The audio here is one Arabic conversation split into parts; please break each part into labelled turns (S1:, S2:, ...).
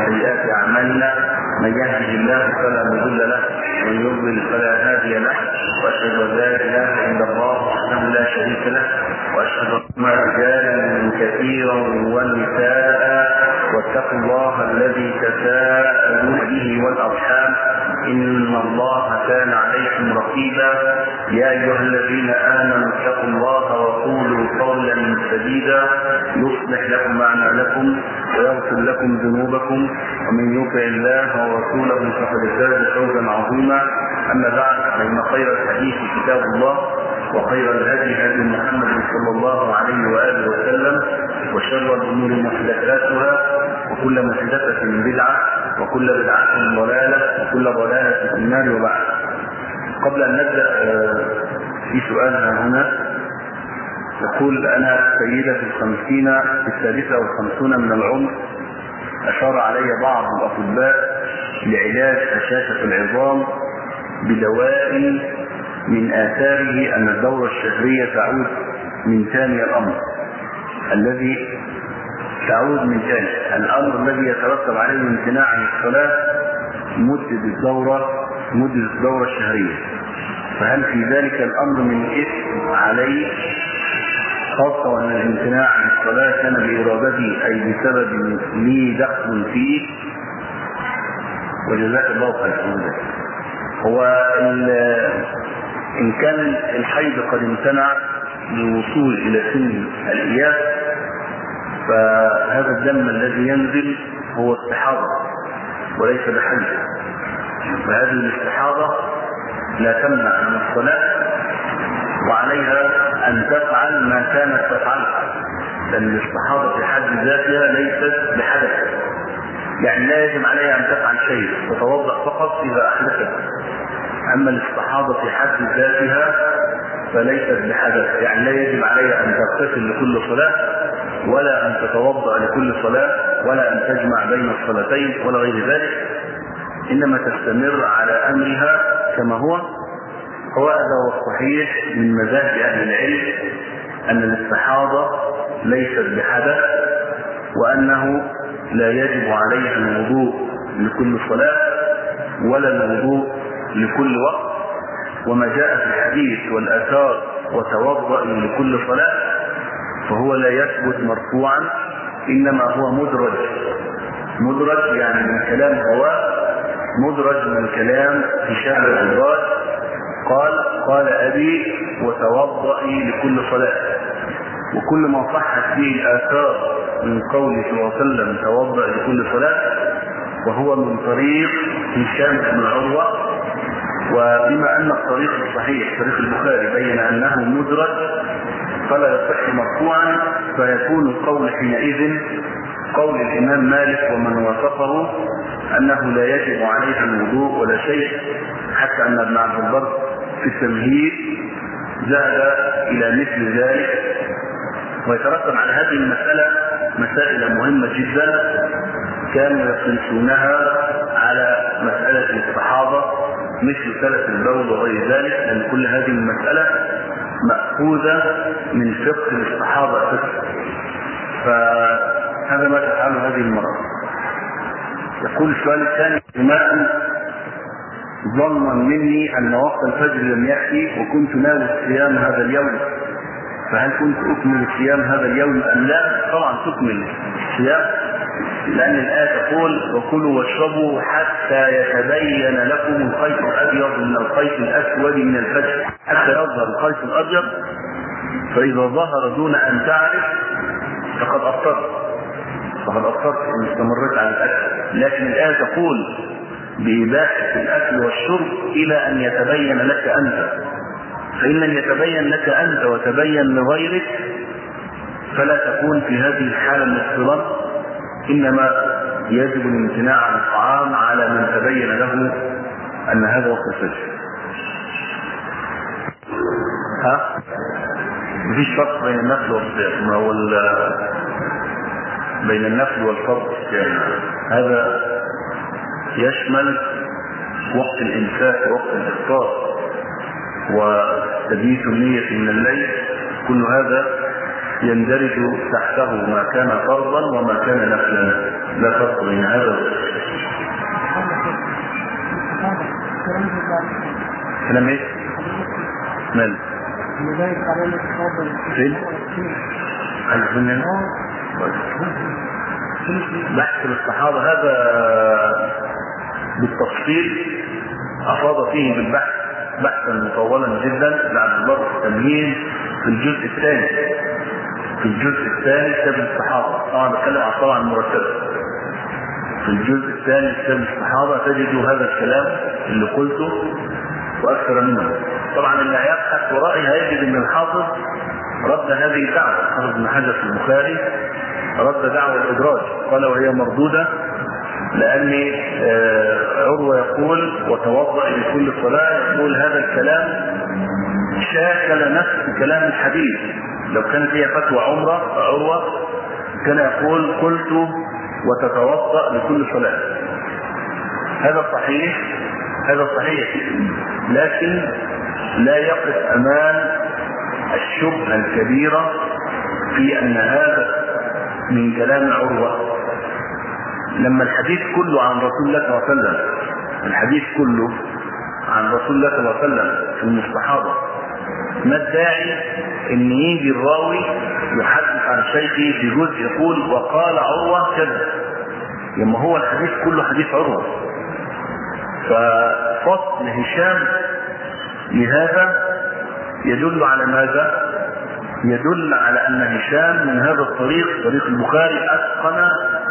S1: سيئات أعمالنا، من يهده الله فلا مضل له ومن يضلل فلا هادي له، وأشهد أن لا إله إلا الله وحده لا شريك له، وأشهد أن رجالا كثيرا ونساء واتقوا الله الذي تساءلون به والأرحام إن الله كان عليكم رقيبا. يا أيها الذين آمنوا اتقوا الله وقولوا قولا سديدا يصلح لكم أعمالكم ويغفر لكم ذنوبكم، ومن يطع الله ورسوله فقد فاز فوزا عظيما. أما بعد، فإن خير الحديث كتاب الله، وخير الهدي هدي محمد صلى الله عليه وآله وسلم، وشر الأمور محدثاتها، وكل محدثة بدعة، وكل بدعة ضلالة، وكل ضلالة في النار. وبعد، قبل أن نبدأ في سؤالنا هنا، يقول: أنا سيدة الخمسين في الثالثة والخمسون من العمر، أشار علي بعض الأطباء لعلاج هشاشة العظام بدواء من آثاره أن الدورة الشهرية تعود من ثاني الأمر الذي الذي يترتب عليه امتناع عن الصلاة مدة الدورة الشهرية. فهل في ذلك الأمر من إثم عليه، خاصة وأن الامتناع عن الصلاة كان بإرادتي أي بسبب لي دخل فيه؟ وجزاك الله خيرا. هو إن كان الحيض قد امتنع للوصول إلى سن الإياس، فهذا الدم الذي ينزل هو استحاضة وليس بحيض، فهذه الاستحاضة لا تمنع من الصلاة، وعليها أن تفعل ما كانت تفعله، لأن الاستحاضة في حد ذاتها ليست بحدث، يعني لا يجب عليها أن تفعل شيء، تتوضأ فقط إذا أحدثت. أما الاستحاضة في حد ذاتها فليست بحدث، يعني لا يجب عليها أن تغتسل لكل صلاة، ولا أن تتوضأ لكل صلاة، ولا أن تجمع بين الصلاتين ولا غير ذلك، إنما تستمر على أمرها كما هو. هذا هو الصحيح من مذاهب أهل العلم، أن الاستحاضة ليست بحدث، وأنه لا يجب عليها الوضوء لكل صلاة ولا الوضوء لكل وقت. وما جاء في الحديث والآثار وتوضأ لكل صلاة فهو لا يثبت مرفوعا، إنما هو مدرج يعني من كلام مدرج من كلام هشام العباد. قال أبي وتوضئي لكل صلاة، وكل ما صحت به الآثار من قوله صلى الله عليه وسلم توضأ لكل صلاة وهو من طريق هشام بن عروة. وبما أن الطريق الصحيح طريق البخاري بين أنه مدرج فلا يصح مرفوعا، فيكون القول حينئذ قول الإمام مالك ومن وافقه أنه لا يجب عليها الوضوء ولا شيء، حتى أن ابن عبد البر في التمهيد ذهب إلى مثل ذلك. ويترتب على هذه المسألة مسائل مهمة جدا كانوا يقيسونها على مسألة الاستحاضة، مثل سلف البول وغير ذلك، لأن كل هذه المسألة مأخوذة من فقه الاستحاضة فقه. فهذا ما تفعله هذه المرأة. يقول السؤال الثاني: ظنا مني أن وقت الفجر لم يأتي وكنت ناوي صيام هذا اليوم، فهل كنت أكمل صيام هذا اليوم أم لا؟ طبعا تكمل الصيام، لأن الآية تقول: وكلوا واشربوا حتى يتبين لكم الخيط الأبيض من الخيط الأسود من الفجر، حتى يظهر الخيط الأبيض، فإذا ظهر دون أن تعرف فقد أفطرت إن استمرت على الأكل. لكن الآية تقول بإباحة الأكل والشرب إلى أن يتبين لك أنت، فإن لم يتبين لك أنت وتبين لغيرك فلا تكون في هذه الحالة مفطرا، إنما يجب الامتناع عن الطعام على من تبين له أن هذا وقت الفجر. مفيش فرق بين النفل والصيام، بين النفل والفرض والصيام. هذا يشمل وقت الإمساك ووقت الإفطار وتبييت النية من الليل، كل هذا يندرج تحته ما كان فرضا وما كان نفلا. لا فرق بين هذا كلام ايه؟ مال فين؟ عايزين بحث الصحابة هذا بالتفصيل أفاض فيه بالبحث بحثا مطولا جدا لعبد الله التمهيد في الجزء الثاني كتاب الصحابة. طبعا بتكلم عن طبعا المرتبة في الجزء الثاني كتاب الصحابة تجدوا هذا الكلام اللي قلته وأكثر منه. طبعا اللي هيبحث ورائي هيجد أن الحافظ رد هذه الدعوة. الحافظ بن حجر في البخاري رد دعوة الإدراج، قال وهي مردودة لأن عروة يقول وتوضأ لكل صلاة، يقول هذا الكلام شاكل نفس كلام الحديث. لو كانت هي فتوى عروة كان يقول قلت وتتوضأ لكل صلاة. هذا صحيح لكن لا يقف أمام الشبهة الكبيرة في أن هذا من كلام عروة. لما الحديث كله عن رسول الله صلى الله عليه وسلم، الحديث كله عن رسول الله صلى الله عليه وسلم في المستحاضة، ما الداعي ان يجي الراوي يحدث عن شيخه في جزء يقول وقال عروة كذا، لما هو الحديث كله حديث عروة. ففصل هشام لهذا يدل على ماذا؟ يدل على ان هشام من هذا الطريق، طريق البخاري، اتقن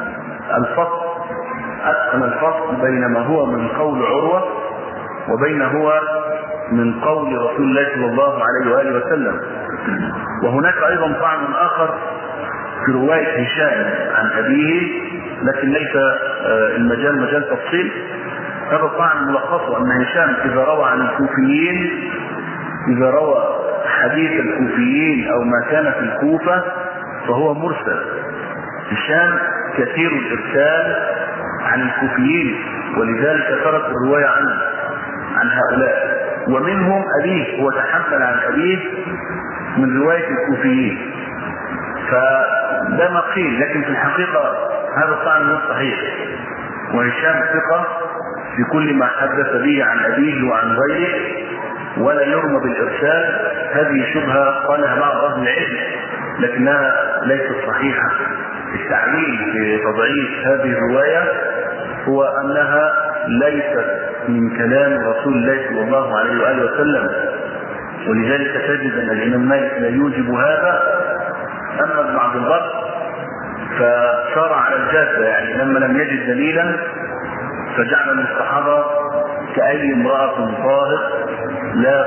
S1: الفصل بين ما هو من قول عروة وبين هو من قول رسول الله صلى الله عليه وآله وسلم. وهناك أيضا طعن آخر في رواية هشام عن أبيه، لكن ليس المجال مجال تفصيل. هذا الطعن ملخصه أن هشام إذا روى عن الكوفيين، إذا روى حديث الكوفيين أو ما كان في الكوفة فهو مرسل. هشام كثير الإرسال عن الكوفيين، ولذلك ترك الرواية عن هؤلاء. ومنهم أبيه، هو تحمل عن أبيه من رواية الكوفيين، فده ما قيل. لكن في الحقيقة هذا الطعن مش صحيح، وهشام ثقة في كل ما حدث به عن أبيه وعن غيره، ولا يرمى بالإرسال. هذه شبهة قالها بعض أهل العلم لكنها ليست صحيحة. التعليل في تضعيف هذه الرواية هو أنها ليست من كلام رسول الله صلى الله عليه وآله وسلم، ولذلك تجد أن الإمام مالك لا يوجب هذا. أما ابن عبد البر فشار على الجادة، يعني لما لم يجد دليلا فجعل المستحاضة كأي امرأة طاهر لا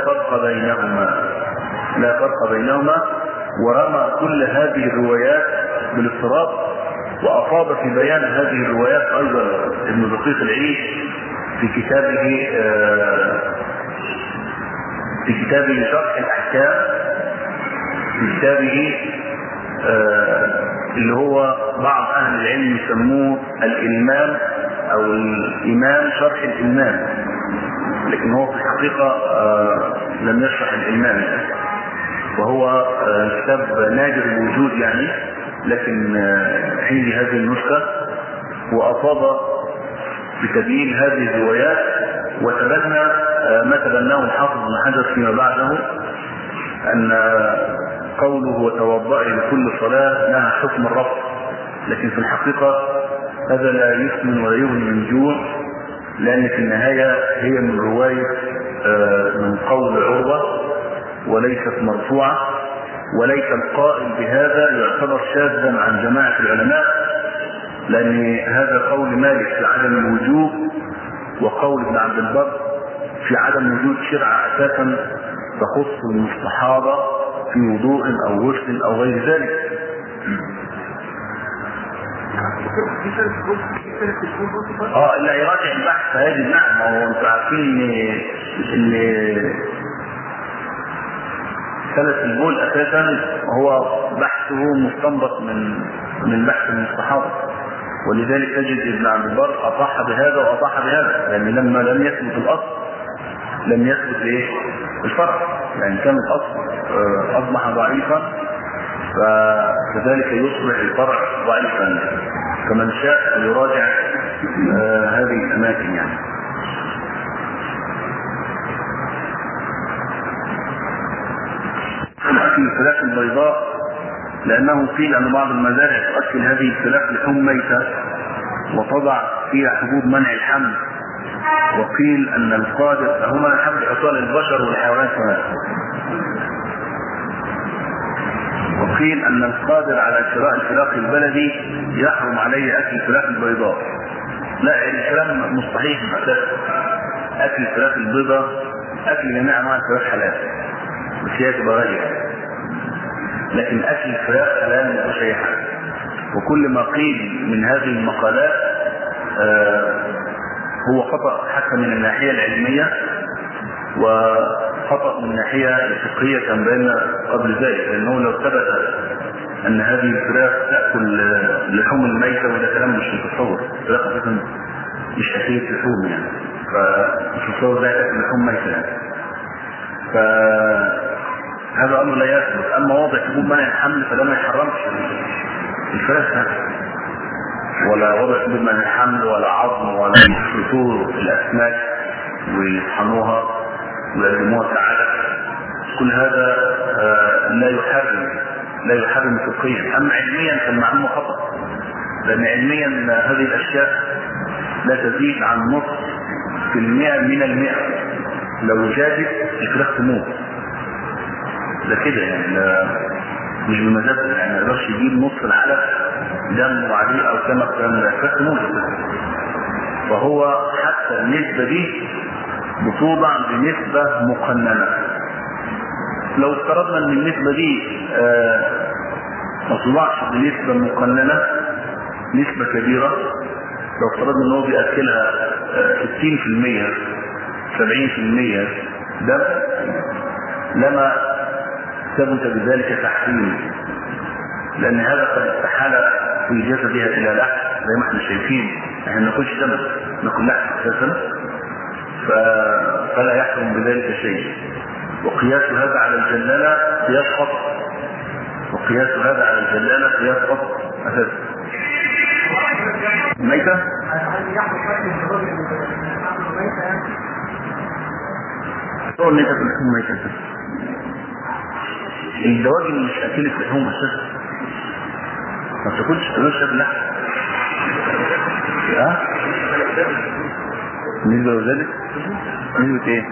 S1: فرق بينهما، ورمى كل هذه الروايات بالاضطراب. وأفاض في بيان هذه الروايات أيضا ابن دقيق العيد في كتابه شرح الأحكام، في كتابه اللي هو بعض أهل العلم يسموه الإلمام أو الإمام شرح الإلمام، لكن هو في الحقيقة لم يشرح الإلمام، وهو كتاب نادر الوجود يعني، لكن عندي هذه النسخة. وأفاض بتبيين هذه الروايات، وتبنى ما تبناه الحافظ بن حجر فيما بعده، أن قوله وتوضأ لكل صلاة لها حكم الرفض، لكن في الحقيقة هذا لا يسمن ولا يغني من جوع، لأن في النهاية هي من رواية من قول عروة وليست مرفوعة، وليس القائل بهذا يعتبر شاذا عن جماعة العلماء، لأن هذا قول مالك في عدم الوجوب، وقول ابن عبد البر في عدم وجود شرعة أساسا تخص المستحاضة في وضوء أو غسل أو غير ذلك. اللي هيراجع البحث هيجد. نعم، هو انتوا عارفين ان ثلاث البول اساسا هو بحثه مستنبط من بحث المستحاضة، ولذلك تجد ابن عبد البر اصح بهذا واصح بهذا، لان لما لم يثبت الاصل لم يثبت الفرع، يعني كان الاصل اصبح ضعيفا فكذلك يصبح الفرع ضعيفا. فمن شاء يراجع هذه الأماكن يعني. أكل الفراخ البيضاء لأنه قيل أن بعض المزارع تؤكل هذه الفراخ لحوم ميتة وتضع فيها حبوب منع الحمل، وقيل أن القادر هما الحمل يحطوها للبشر والحيوانات كمان، وقيل أن القادر على شراء الفراخ البلدي يحرم عليه أكل الفراخ البيضاء. لا، الكلام مستحيل أساسا. أكل الفراخ البيضاء أكل جميع أنواع الفراخ حلال، بس هي تبقى غالية، لكن أكل الفراخ حلال مش أي حاجة. وكل ما قيل من هذه المقالات هو خطأ حتى من الناحية العلمية وخطأ من الناحية الفقهية كان بينا قبل ذلك، لأنه لو ثبت أن هذه الفراخ تأكل لحوم الميتة، وده كلام مش متصور، الفراخ أساسا مش أكيد لحوم يعني، فمش متصور ده تأكل لحوم ميتة يعني. فهذا أمر لا يثبت. أما وضع حبوب منع الحمل فده ما يحرمش الفراخ، ولا وضع حبوب منع الحمل ولا عظم ولا يخلطوا الأسماك ويطحنوها ويقدموها كعلف، كل هذا لا يحرم فقهيا. أما علميا فالمعلومة خطأ، لأن علميا هذه الأشياء لا تزيد عن نصف في المئة من المئة، لو زادت الفراخ تموت. ده كده يعني، مش بمزاج يعني، ما يقدرش يجيب نص العلف دم وعليه أو سمك دم، الفراخ تموت. فهو حتى النسبة دي بتوضع بنسبة مقننة. لو افترضنا ان النسبة دي ما توضعش بنسبة مقننة، نسبة كبيرة، لو افترضنا ان هو بيأكلها 60% 70% دم، لما ثبت بذلك تحريم، لان هذا قد استحال في جسدها الى لحم زي ما احنا شايفين. احنا ما ناكلش دم، ناكل لحم اساسا، فلا يحرم بذلك شيء. وقياس هذا على الجلالة قياس خطأ، وقياس هذا على الجلالة قياس خطأ أساسا. ميتة؟ طول ميتة في اللحوم ميتة. الدواجن مش أكلت لحوم أساسا، ما تاكلش اللحم. ها؟ بالنسبة لذلك؟ نسبة ايه؟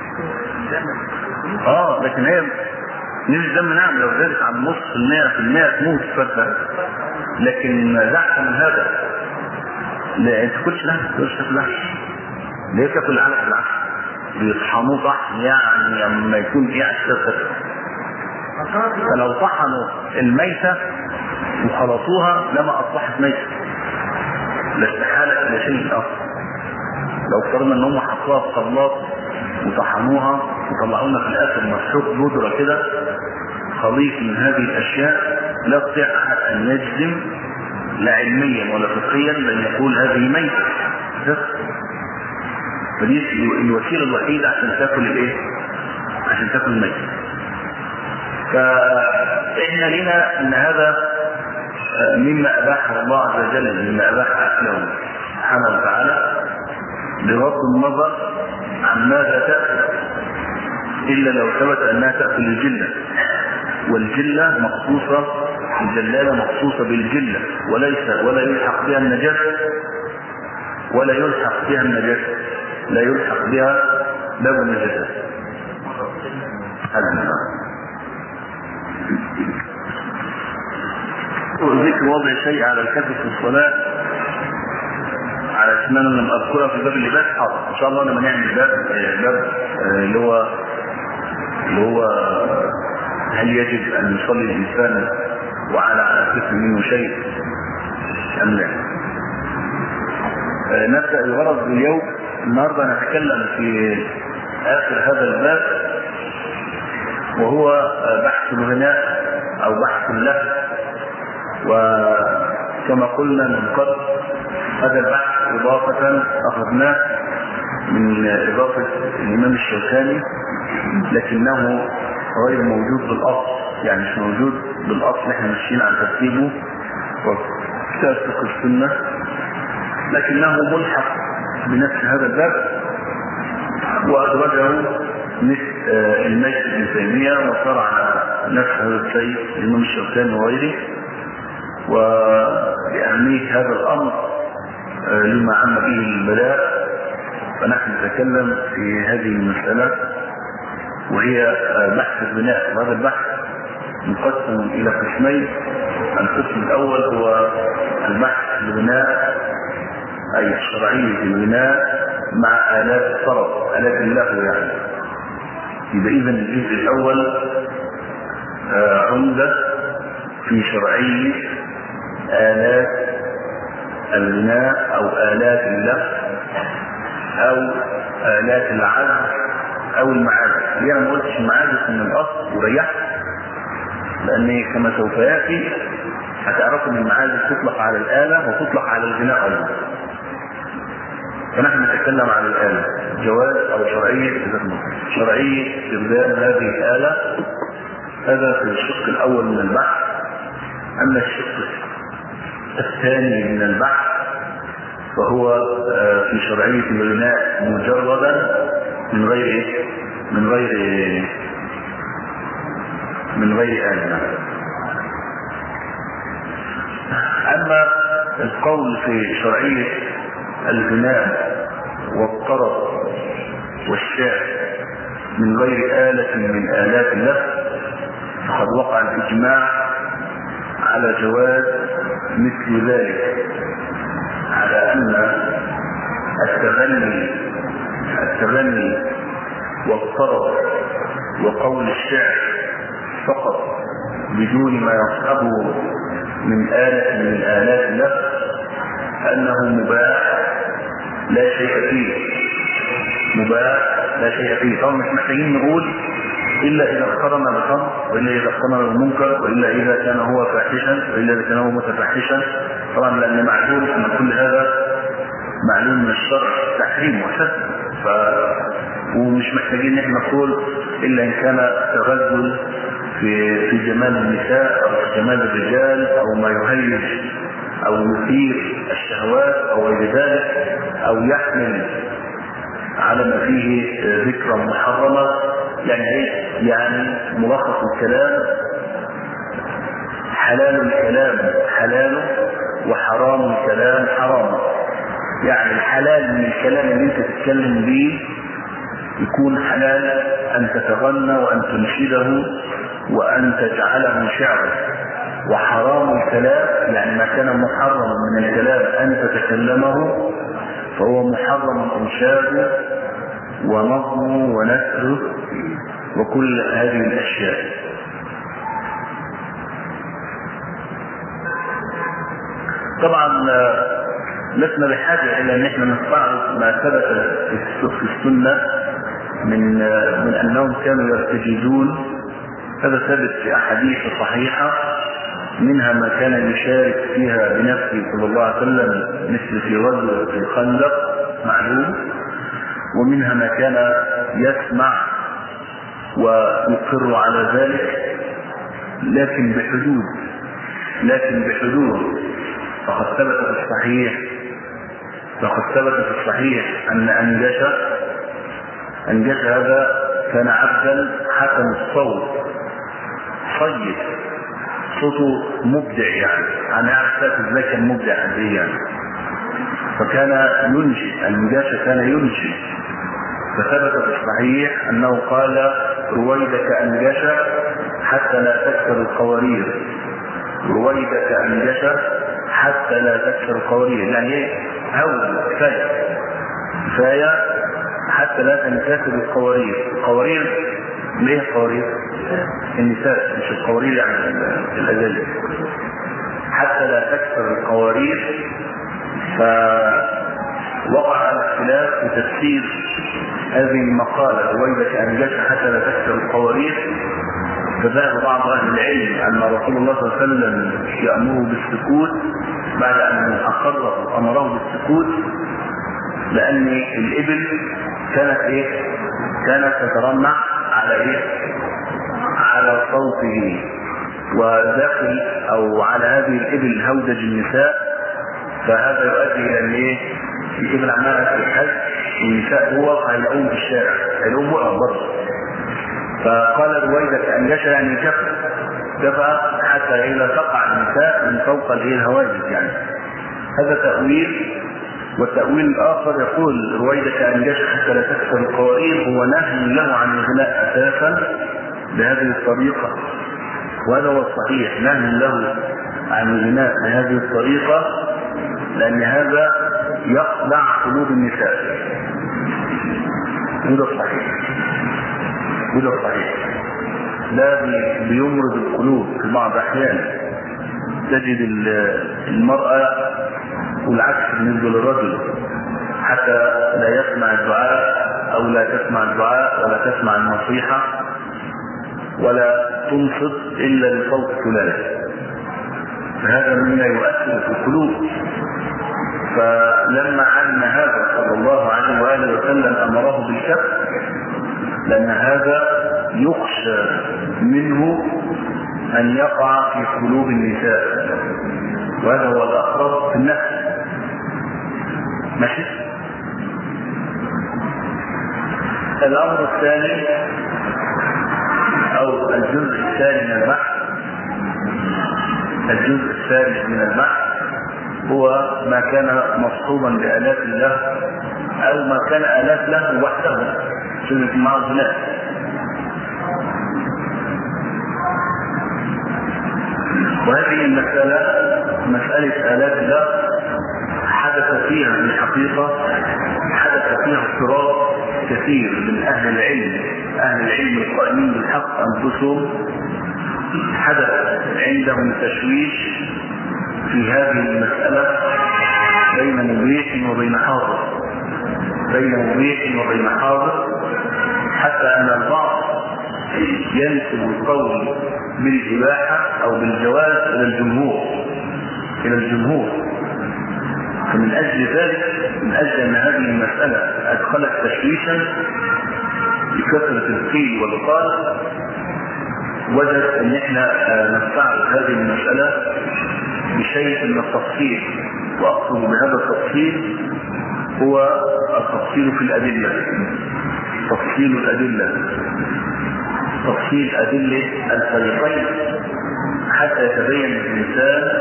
S1: لكن هي نسبة دم نعم، لو زادت عن نص في المئة تموت فترة، لكن زحف من هذا لا انت كلش لحم، تاكل لحم ليه؟ تاكل علف العسل بيطحنوه طحن يعني لما يكون فيه عسل، فلو طحنوا الميتة وخلطوها لما اصبحت ميتة، لا استحالة الى شيء اخر. لو افترضنا ان هم حطوها في خلاط وطحنوها وطلعونا في الاخر مسحوق بودره كده، خليط من هذه الاشياء، لا يستطيع احد ان يجزم لا علميا ولا فقهيا بان يقول هذه ميته. فدي الوسيله الوحيده عشان تاكل الايه؟ عشان تاكل الميته. فاحنا لنا ان هذا مما اباحه الله عز وجل، مما اباح اكله سبحانه وتعالى، بغض النظر عن ماذا تأكل، إلا لو ثبت أنها تأكل الجلة، والجلة مخصوصة، الجلالة مخصوصة بالجلة، ولا يلحق بها النجاسة، لا يلحق بها باب النجاسة. ذكر وضع شيء على الكتف في الصلاة على اسمنا لما اذكرها في باب اللباس. حاضر ان شاء الله لما نعمل باب اللي هو هل يجب ان يصلي الانسان وعلى كتف منه شيء ام لا. نبدا الغرض اليوم النهارده نتكلم في اخر هذا الباب، وهو بحث الغناء او بحث اللهو. وكما قلنا من قبل هذا البحث إضافة أخذناه من إضافة الإمام الشوكاني، لكنه غير موجود بالأصل، يعني مش موجود بالأصل، احنا ماشيين عن ترتيبه كتاب فقه السنة، لكنه ملحق بنفس هذا الباب، وأدرجه مثل المجد بن تيمية، وصار على نفس هذا الشيء الإمام الشوكاني وغيره. وبأهمية هذا الأمر لما عم به البلاء، فنحن نتكلم في هذه المسألة، وهي بحث البناء. وهذا البحث مقسم إلى قسمين. القسم الأول هو البحث البناء، أي شرعية البناء مع آلات الطرب، آلات اللهو يعني. يبقى إذن الجزء الأول عمدة في شرعية آلات البناء أو آلات اللهو أو آلات العزف أو المعازف. يعني ما قلتش المعازف من الأصل وريحت، لأن كما سوف يأتي هتعرفوا أن المعازف تطلق على الآلة وتطلق على البناء أيضا. فنحن نتكلم عن الآلة، جواز أو شرعية شرعية استخدام هذه الآلة. هذا في الشق الأول من البحث. أما الشق الثاني من البحث فهو في شرعية البناء مجردا من غير آلة. أما القول في شرعية البناء والطرب والشعر من غير آلة من آلات اللهو، فقد وقع الإجماع على جواز مثل ذلك، على أن التغني والطرب وقول الشعر فقط بدون ما يصحبه من آلة من آلات اللهو أنه مباح لا شيء فيه. طبعا مش محتاجين نقول إلا إذا اقترن بالخمر، وإلا إذا اقترن بالمنكر، وإلا إذا كان هو فاحشا، وإلا إذا كان هو متفحشا. طبعا لأن معلوم أن كل هذا معلوم من الشرع تحريم وحسن، ومش محتاجين نحن نقول إلا إن كان تغزل في جمال النساء أو في جمال الرجال أو ما يهيج أو يثير الشهوات أو غير ذلك، أو يحمل على ما فيه ذكرى محرمة. يعني ملخص الكلام: حلال الكلام حلال، وحرام الكلام حرام. يعني الحلال من الكلام اللي انت تتكلم به يكون حلال أن تتغنى وأن تنشده وأن تجعله شعرا، وحرام الكلام يعني ما كان محرما من الكلام أن تتكلمه فهو محرم إنشاده ونظمه ونثره وكل هذه الأشياء. طبعا لسنا بحاجة إلى أن احنا نستعرض ما ثبت في السنة من أنهم كانوا يرتجزون. هذا ثبت في أحاديث صحيحة، منها ما كان يشارك فيها بنفسه صلى الله عليه وسلم مثل في غزوة الخندق معلوم، ومنها ما كان يسمع ويقر على ذلك لكن بحدود. فقد ثبت في الصحيح أن أنجش هذا كان عبدا حسن الصوت صيد، صوته مبدع، يعني أنا أعرف ازاي كان مبدع يعني. فكان ينجي، النجاشة كان ينجي. فثبت في الصحيح أنه قال: رويدك أنجشة حتى لا تكسر القوارير. رويدك أنجشة حتى لا تكسر القوارير، يعني ايه؟ هول كفاية حتى لا تنكسر القوارير. القوارير ليه القوارير؟ النساء، مش القوارير يعني الأجل. حتى لا تكسر القوارير. فوقع على اختلاف في تفسير هذه المقالة: رويدك أنجشة حتى لا تكسر القوارير. فذهب بعض أهل العلم أن رسول الله صلى الله عليه وسلم يأمره بالسكوت بعد أن أقره أمره بالسكوت، لأن الإبل كانت تترنح على على صوته، وداخل أو على هذه الإبل هودج النساء، فهذا يؤدي إلى أن إيه؟ الإبل عمالة الحج والنساء هو هيلاقوهم في الشارع، هيلاقوهم وقف برضه. فقال رويدة كأنجشة يعني دفع حتى إذا تقع النساء من فوق الهواجز يعني. هذا تأويل. والتأويل الآخر يقول رويدة كأنجشة حتى لا تكسر القوائم هو نهي له عن الغناء أساسا بهذه الطريقة، وهذا هو الصحيح، نهي له عن الغناء بهذه الطريقة، لأن هذا يخدع قلوب النساء. وده الصحيح، وده الصحيح. لا بيمرض القلوب في بعض الأحيان. تجد المرأة والعكس بالنسبة للرجل، حتى لا يسمع الدعاء أو لا تسمع الدعاء ولا تسمع النصيحة ولا تنصت إلا لصوت فلان. فهذا مما يؤثر في القلوب. فلما علم هذا صلى الله عليه وآله وسلم أمره بالكف، لأن هذا يخشى منه أن يقع في قلوب النساء، وهذا هو الأقرب في النفس. ماشي. الأمر الثاني أو الجزء الثاني من البحث، الجزء الثالث من البحث هو ما كان مصحوبا بآلات الله أو ما كان آلات له وحده شبه مع الغناء. وهذه المسألة مسألة آلات الله حدث فيها في الحقيقة، حدث فيها اضطراب كثير من أهل العلم، أهل العلم القائمين بالحق أنفسهم، حدث عندهم تشويش في هذه المسألة بين مبيح وبين حاضر، بين مبيح وبين حاضر، حتى أن البعض ينسب القول بالإباحة أو بالجواز إلى الجمهور. فمن أجل ذلك، من أجل أن هذه المسألة أدخلت تشويشا بكثرة القيل والقال، وجد أن احنا نستعرض هذه المسألة بشيء من التفصيل. وأقصد بهذا التفصيل هو التفصيل في الأدلة، تفصيل الأدلة، تفصيل أدلة الفريقين حتى يتبين للإنسان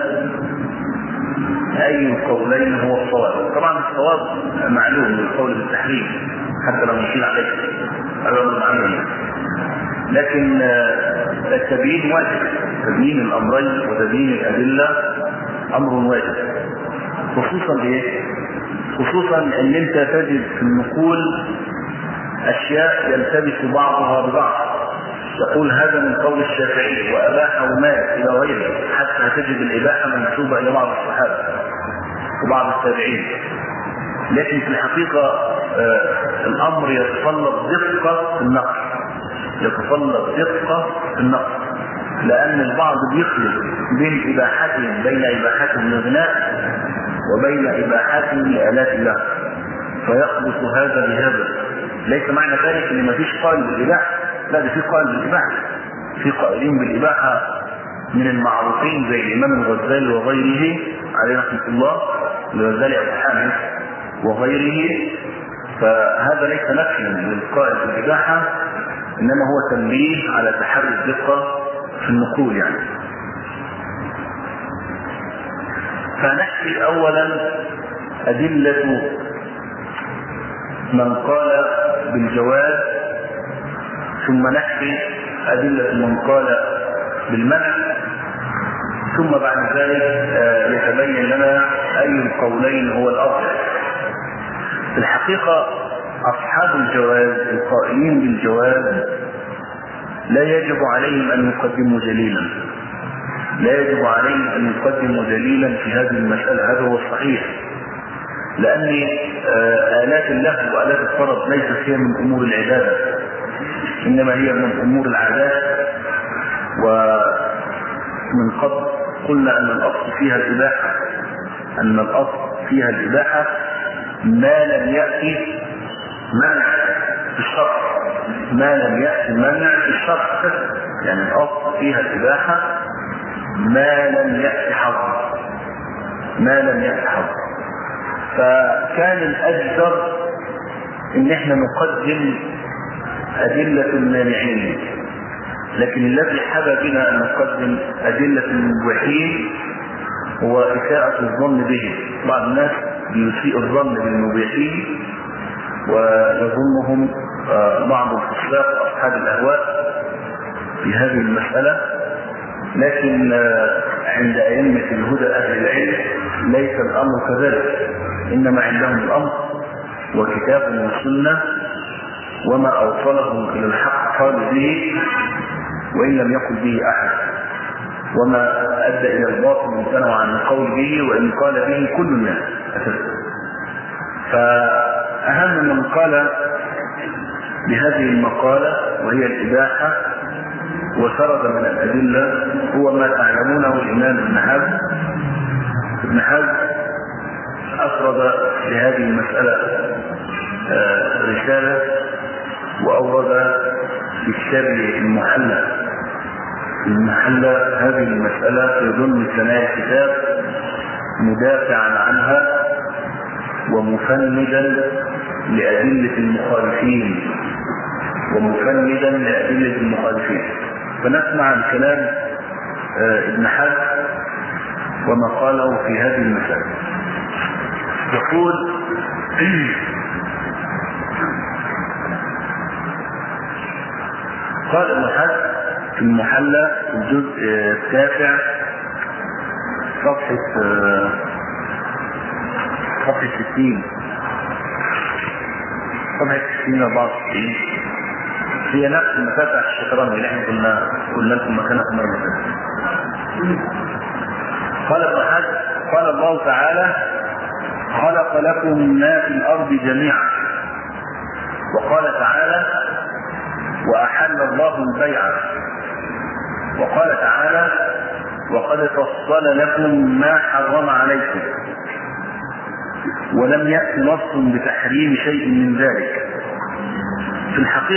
S1: أي القولين هو الصواب. طبعا الصواب معلوم بالقول بالتحريم حتى لو مشير عليه أمر العمل، لكن التبيين واجب، تبيين الأمرين وتبيين الأدلة أمر واجب. خصوصا إيه؟ خصوصا أن أنت تجد في النقول أشياء يلتبس بعضها ببعض. يقول هذا من قول الشافعي وأباحه ما إلى غيره، حتى تجد الإباحة منسوبة إلى بعض الصحابة وبعض التابعين. لكن في الحقيقة الأمر يتطلب دقة في النقل، يتطلب دقة في النقل، لأن البعض بيخلط بين إباحتهم، بين إباحتهم للغناء وبين إباحتهم لآلات الله، فيخلط هذا بهذا. ليس معنى ذلك ان ما فيش قائل بالإباحة، لا، ده في قائل بالإباحة، في قائلين بالإباحة من المعروفين زي الإمام الغزالي وغيره عليه رحمة الله، الغزالي أبو حامد وغيره. فهذا ليس نفيا للقائل بالإباحة، إنما هو تنبيه على تحري الدقة في النقول يعني. فنحكي أولا أدلة من قال بالجواز، ثم نحكي أدلة من قال بالمنع، ثم بعد ذلك يتبين لنا أي القولين هو الأفضل. في الحقيقة أصحاب الجواز القائلين بالجواز لا يجب عليهم أن يقدموا دليلا، لا يجب عليهم أن يقدموا دليلا في هذه المسألة. هذا هو الصحيح، لأن آلات اللهو وآلات الطرب ليست هي من أمور العبادة، إنما هي من أمور العادات. ومن قبل قلنا أن الأصل فيها الإباحة، أن الأصل فيها الإباحة ما لم يأتي منع في الشرع، ما لم يأتي منع في الشرع، يعني الأصل فيها الإباحة ما لم يأت حظ. فكان الأجدر إن احنا نقدم أدلة المانعين، لكن الذي حبى بنا أن نقدم أدلة المبيحين هو إساءة الظن به. بعض الناس يسيء الظن بالمبيحين ويظنهم بعض الفساق أصحاب الأهواء في هذه المسألة، لكن عند أئمة الهدى أهل العلم ليس الأمر كذلك، إنما عندهم الأمر وكتاب وسنة وما أوصلهم إلى الحق قالوا به وإن لم يقل به أحد، وما أدى إلى الباطل امتنعوا عن القول به وإن قال به كل الناس أساسا. فأهم من قال بهذه المقالة وهي الإباحة وسرد من الأدلة هو ما تعلمونه الإمام ابن حزم أفرد لهذه المسألة رسالة وأورد في الشرع المحلى هذه المسألة في ضمن ثنايا الكتاب مدافعا عنها ومفندا لأدلة المخالفين. فنسمع الكلام ابن حزم وما قاله في هذه المسألة. يقول قال ابن حزم في المحلى الجزء التاسع صفحة 60 64 هي نفس مفاتح الشطرنج اللي احنا قلنا لكم مكانكم مرة ثانية. قال ابن حزم قال الله تعالى خلق لكم ما في الأرض جميعا، وقال تعالى وأحل الله البيع، وقال تعالى وقد فصل لكم ما حرم عليكم، ولم يأت نص بتحريم شيء من ذلك. في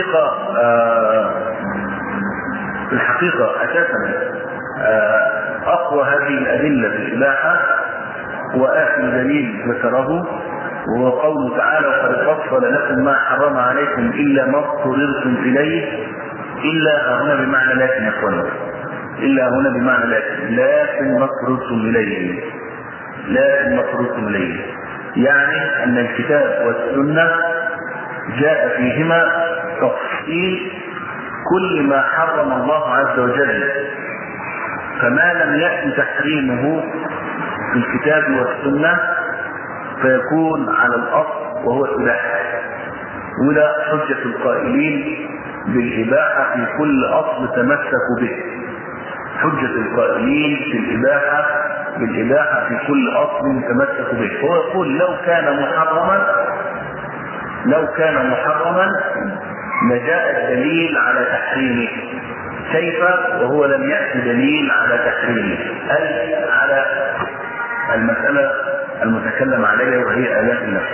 S1: الحقيقة أساسا أقوى هذه الأدلة في الإباحة هو آخر دليل ذكره، وهو قوله تعالى وقد فصل لكم ما حرم عليكم إلا ما اضطررتم إليه. إلا هنا بمعنى لكن يا اخوانا، إلا هنا بمعنى لكن ما اضطررتم إليه، يعني أن الكتاب والسنة جاء فيهما تفصيل كل ما حرم الله عز وجل، فما لم يأتي تحريمه في الكتاب والسنة فيكون على الأصل وهو الإباحة. ولا حجة القائلين بالإباحة في كل أصل تمسكوا به، حجة القائلين بالإباحة في كل أصل تمسكوا به. هو يقول لو كان محرما لجاء الدليل على تحريمه، كيف وهو لم يأتي دليل على تحريمه، أي على المسألة المتكلم عليها وهي آلاف النفس.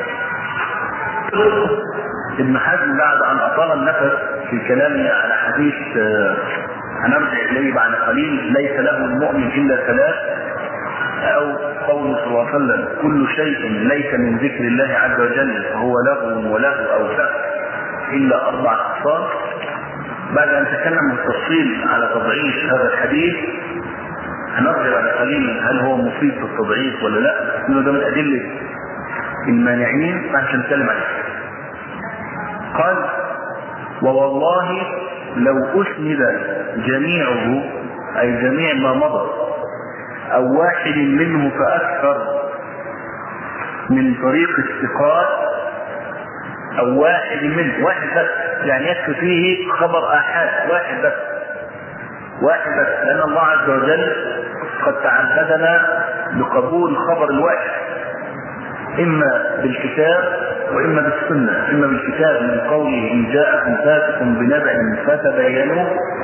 S1: ابن حزم بعد أن أطال النفس في كلامه على حديث هنرجع إليه بعد قليل ليس له المؤمن إلا ثلاث، أو قوله صلى الله عليه وسلم كل شيء ليس من ذكر الله عز وجل فهو لغو أو سهو إلا 4 خصال. بعد أن تكلم بالتفصيل على تضعيف هذا الحديث هنرجع بعد قليل هل هو مفيد في التضعيف ولا لا، إنه ده من أدلة المانعين عشان نتكلم عليه. قال ووالله لو أسند جميعه أي جميع ما مضى أو واحد منه فأكثر من طريق الثقات، أو واحد منه واحد بس، يعني يكفي فيه خبر آحاد واحد بس، لأن الله عز وجل قد تعبدنا بقبول خبر الواحد إما بالكتاب وإما بالسنة. إما بالكتاب من قوله إن جاءكم فاسق بنبأ فتبينوا،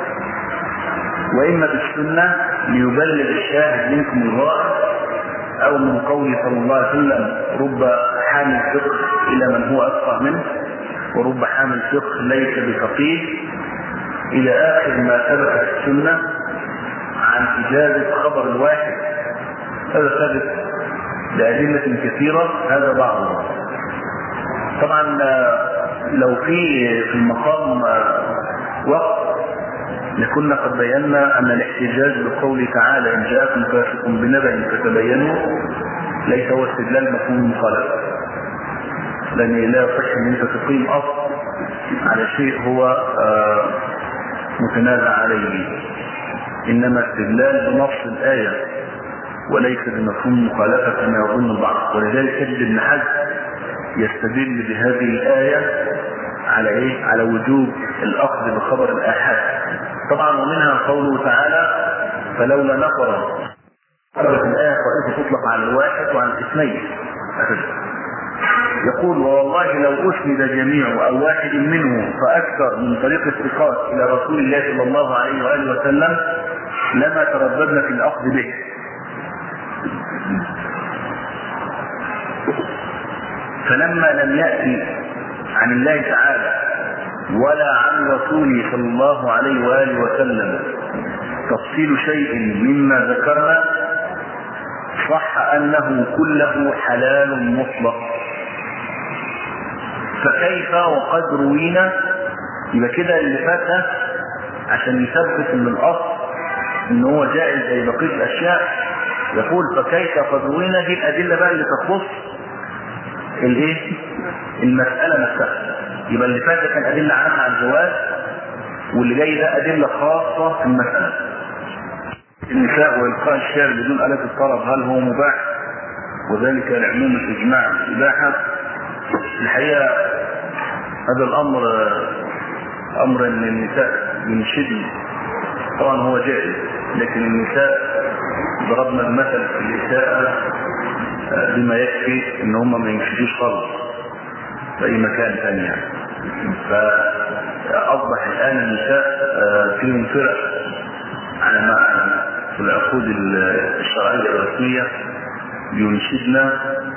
S1: وإما بالسنة ليبلغ الشاهد منكم الغائب، أو من قوله صلى الله عليه وسلم رب حامل فقه إلى من هو أفقه منه، ورب حامل فقه ليس بفقيه، إلى آخر ما ثبت في السنة عن إجازة خبر الواحد، هذا ثابت لأدلة كثيرة، هذا بعضه. طبعا لو في المقام وقت لكنا قد بينا أن الاحتجاج بقوله تعالى إن جاءكم فاسق بنبأ فتبينوا ليس هو استدلال مفهوم المخالفة، لأن لا يصح أن أنت تقيم أصل على شيء هو متنازع عليه، إنما استدلال بنص الآية وليس بمفهوم المخالفة كما يظن البعض. ولذلك تجد ابن حزم يستدل بهذه الآية على إيه؟ على وجوب الأخذ بخبر الآحاد. طبعا ومنها قوله تعالى فلولا نفر، قربت الآية وإذا تطلق على الواحد وعن الاثنين. يقول والله لو أسند جميع أو واحد منه فأكثر من طريق الثقات إلى رسول الله صلى الله عليه وآله وسلم لما ترددنا في الأخذ به. فلما لم يأتي عن الله تعالى ولا عن رسوله صلى الله عليه وآله وسلم تفصيل شيء مما ذكرنا صح أنه كله حلال مطلق. فكيف وقد روينا، يبقى كده اللي فات عشان يثبت من الأصل ان هو جائز زي بقية الأشياء. يقول فكيف قد روينا، دي الأدلة بقى اللي تخص الايه المسألة نفسها. يبقى اللي فات كان أدلة عامة على الجواز، واللي جاي ده أدلة خاصة في المسألة. النساء وإلقاء الشعر بدون آلة الطرب هل هو مباح، وذلك لعموم الإجماع الإباحة. الحقيقة هذا الأمر أمر أن النساء ينشدن طبعا هو جائز، لكن النساء ضربنا المثل في الإساءة بما يكفي ان هم ما ينشدوش خالص في اي مكان ثاني. فاصبح الان النساء فيهم فرق على ما في العقود الشرعيه الرسميه ينشدنا،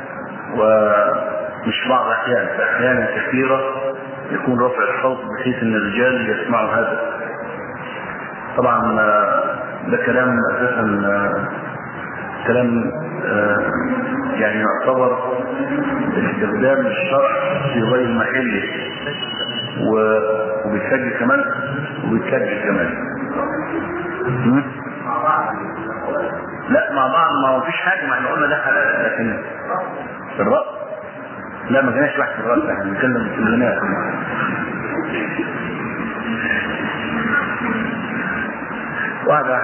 S1: ومش بعض احيان، في احيان كثيره يكون رفع الصوت بحيث ان الرجال يسمعوا هذا. طبعا ده كلام اساسا كلام يعني يعتبر استخدام الشرع في غير محله، وبيتسجل كمان لا مع بعض، ما هو فيش حاجه، ما احنا قلنا ده حلال، لكن في الرأس لا، ما كانش واحد في الرأس، احنا بنتكلم في الغناء. واحد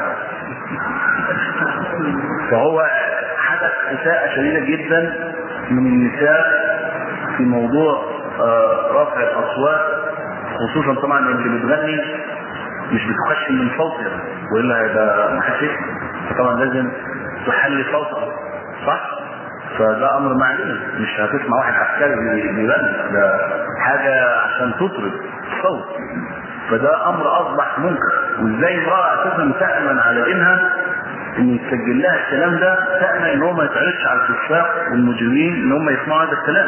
S1: فهو حدث إساءة شديدة جدا من النساء في موضوع رفع الأصوات، خصوصا طبعا اللي بتغني مش بتخشن من صوتها وإلا هيبقى محشش، فطبعا لازم تحلي صوتها صح؟ فده أمر معلوم، مش هتسمع واحد عسكري بيغني، ده حاجة عشان تطرد الصوت، فده أمر أصبح منكر. وإزاي امرأة أساسا تأمن على إنها ان يتسجل لها الكلام ده، تأمن ان هو ما يتعرضش على الفساق والمجرمين ان هم يسمعوا هذا الكلام.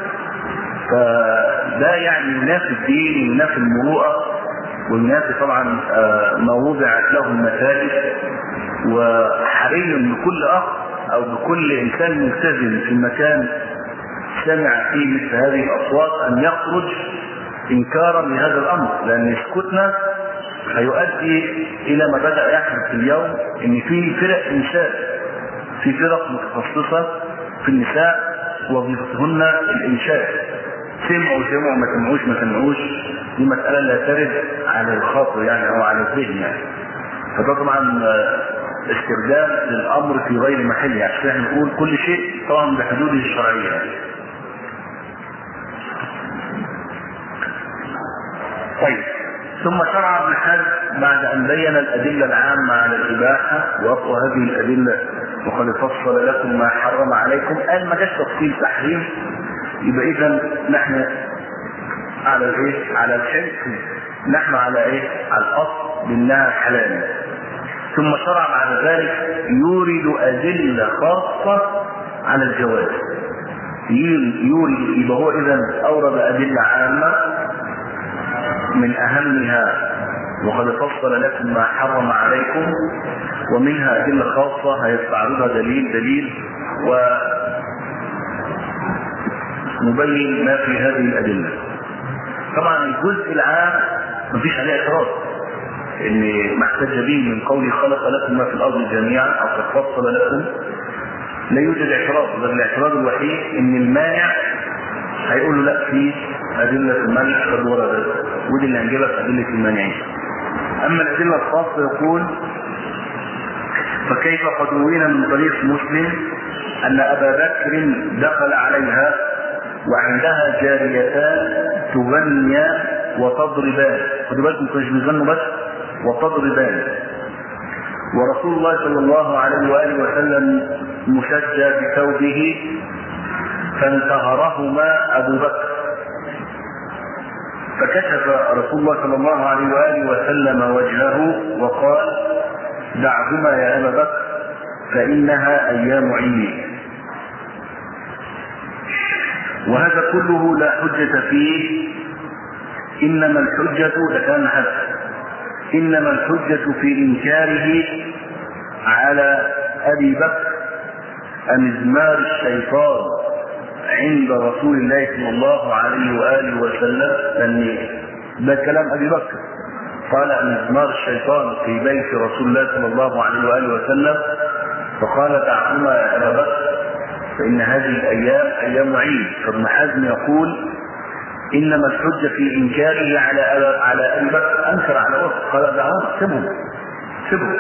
S1: فده يعني ينافي الدين وينافي المروءة وينافي طبعا ما وضعت له المساجد. وحري بكل اخ او بكل انسان ملتزم في مكان سمع فيه مثل هذه الاصوات ان يخرج انكارا لهذا الامر، لان سكوتنا هيؤدي الى ما بدأ يحدث اليوم، ان في فرق نساء، في فرق متخصصة في النساء وظيفتهن الانشاد، سمعوا ما سمعوش دي مسألة لا ترد على الخاطر يعني او على الذهن يعني. فده طبعا استخدام للامر في غير محله، يعني عشان احنا نقول كل شيء طبعا بحدوده الشرعية يعني. طيب، ثم شرع ابن حزم بعد ان بين الادله العامه على الاباحه واقوى هذه الادله وقد فصل لكم ما حرم عليكم، قال ما جاش تفصيل تحريم، يبقى اذا نحن على الايه؟ على الحل، نحن على ايه؟ على الاصل بانها حلال. ثم شرع بعد ذلك يورد ادله خاصه على الجواز، يورد، يبقى هو اذا اورد ادله عامه من اهمها وقد فصل لكم ما حرم عليكم، ومنها أدلة خاصة هيستعرضها دليل ونبين ما في هذه الأدلة. طبعا الجزء العام مفيش عليه اعتراض، ان ما احتج به من قوله خلق لكم ما في الارض جميعا او قد فصل لكم لا يوجد اعتراض، بل الاعتراض الوحيد ان المانع هيقول له لا في ادله المانع قد وردت، ودي اللي هنجيبها في ادله المانعين. اما الادله الخاصه يقول فكيف قد روينا من طريق مسلم ان ابا بكر دخل عليها وعندها جاريتان تغنيان وتضربان، خدوا بالكم كانوا بيغنوا بس وتضربان، ورسول الله صلى الله عليه واله وسلم مشجى بثوبه فانتهرهما ابو بكر، فكشف رسول الله صلى الله عليه واله وسلم وجهه وقال دعهما يا ابا بكر فانها ايام عيد. وهذا كله لا حجة فيه، إنما الحجة لكان حدث، إنما الحجة في إنكاره على أبي بكر أمزمار الشيطان عند رسول الله صلى الله عليه وآله وسلم، لأن ده كلام أبي بكر قال أمزمار الشيطان في بيت رسول الله صلى الله عليه وآله وسلم، فقال دعهما يا أبا بكر فإن هذه الأيام أيام عيد. فابن حزم يقول إنما الحجة في إنكاره على أبي بكر، أنكر على وقت قال دعوه سبه.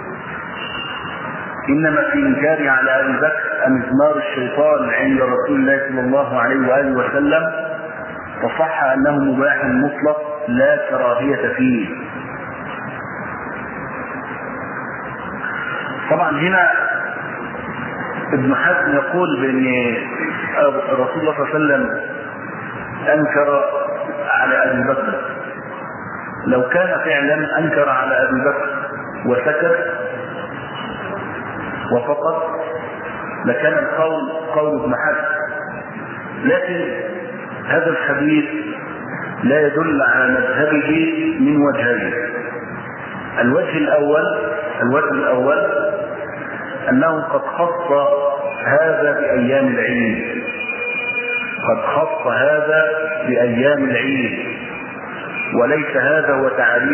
S1: إنما في إنكاره على أبي بكر أمزمار الشيطان عند رسول الله صلى الله عليه وآله وسلم، فصح أنه مباح مطلق لا كراهية فيه. طبعا هنا ابن حزم يقول بأن رسول الله صلى الله عليه وسلم أنكر على أبي بكر، لو كان فعلا أنكر على أبي بكر وسكت وفقط لكان القول قول ابن حزم، لكن هذا الحديث لا يدل على مذهبه من وجهين. الوجه الأول أنه قد خص هذا بأيام العيد، وليس هذا هو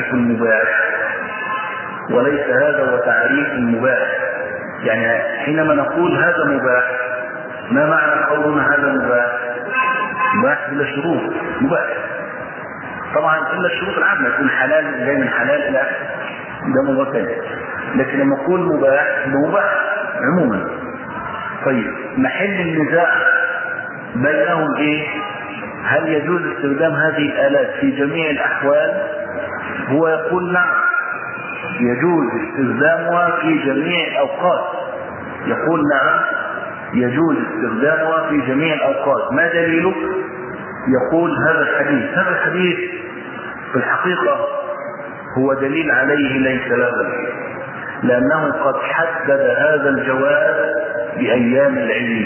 S1: تعريف المباح، يعني حينما نقول هذا مباح ما معنى قولنا هذا مباح بلا شروط مباح، طبعا إلا الشروط العامة يكون حلال جاي من حلال إلى ده موضوع ثاني، لكن لما نقول مباح عموما. طيب محل النزاع بينهم ايه؟ هل يجوز استخدام هذه الآلات في جميع الأحوال؟ هو يقول نعم يجوز استخدامها في جميع الأوقات، يقول نعم يجوز استخدامها في جميع الأوقات. ما دليله؟ يقول هذا الحديث في الحقيقة هو دليل عليه ليس له، لأنه قد حدد هذا الجواز بأيام العيد،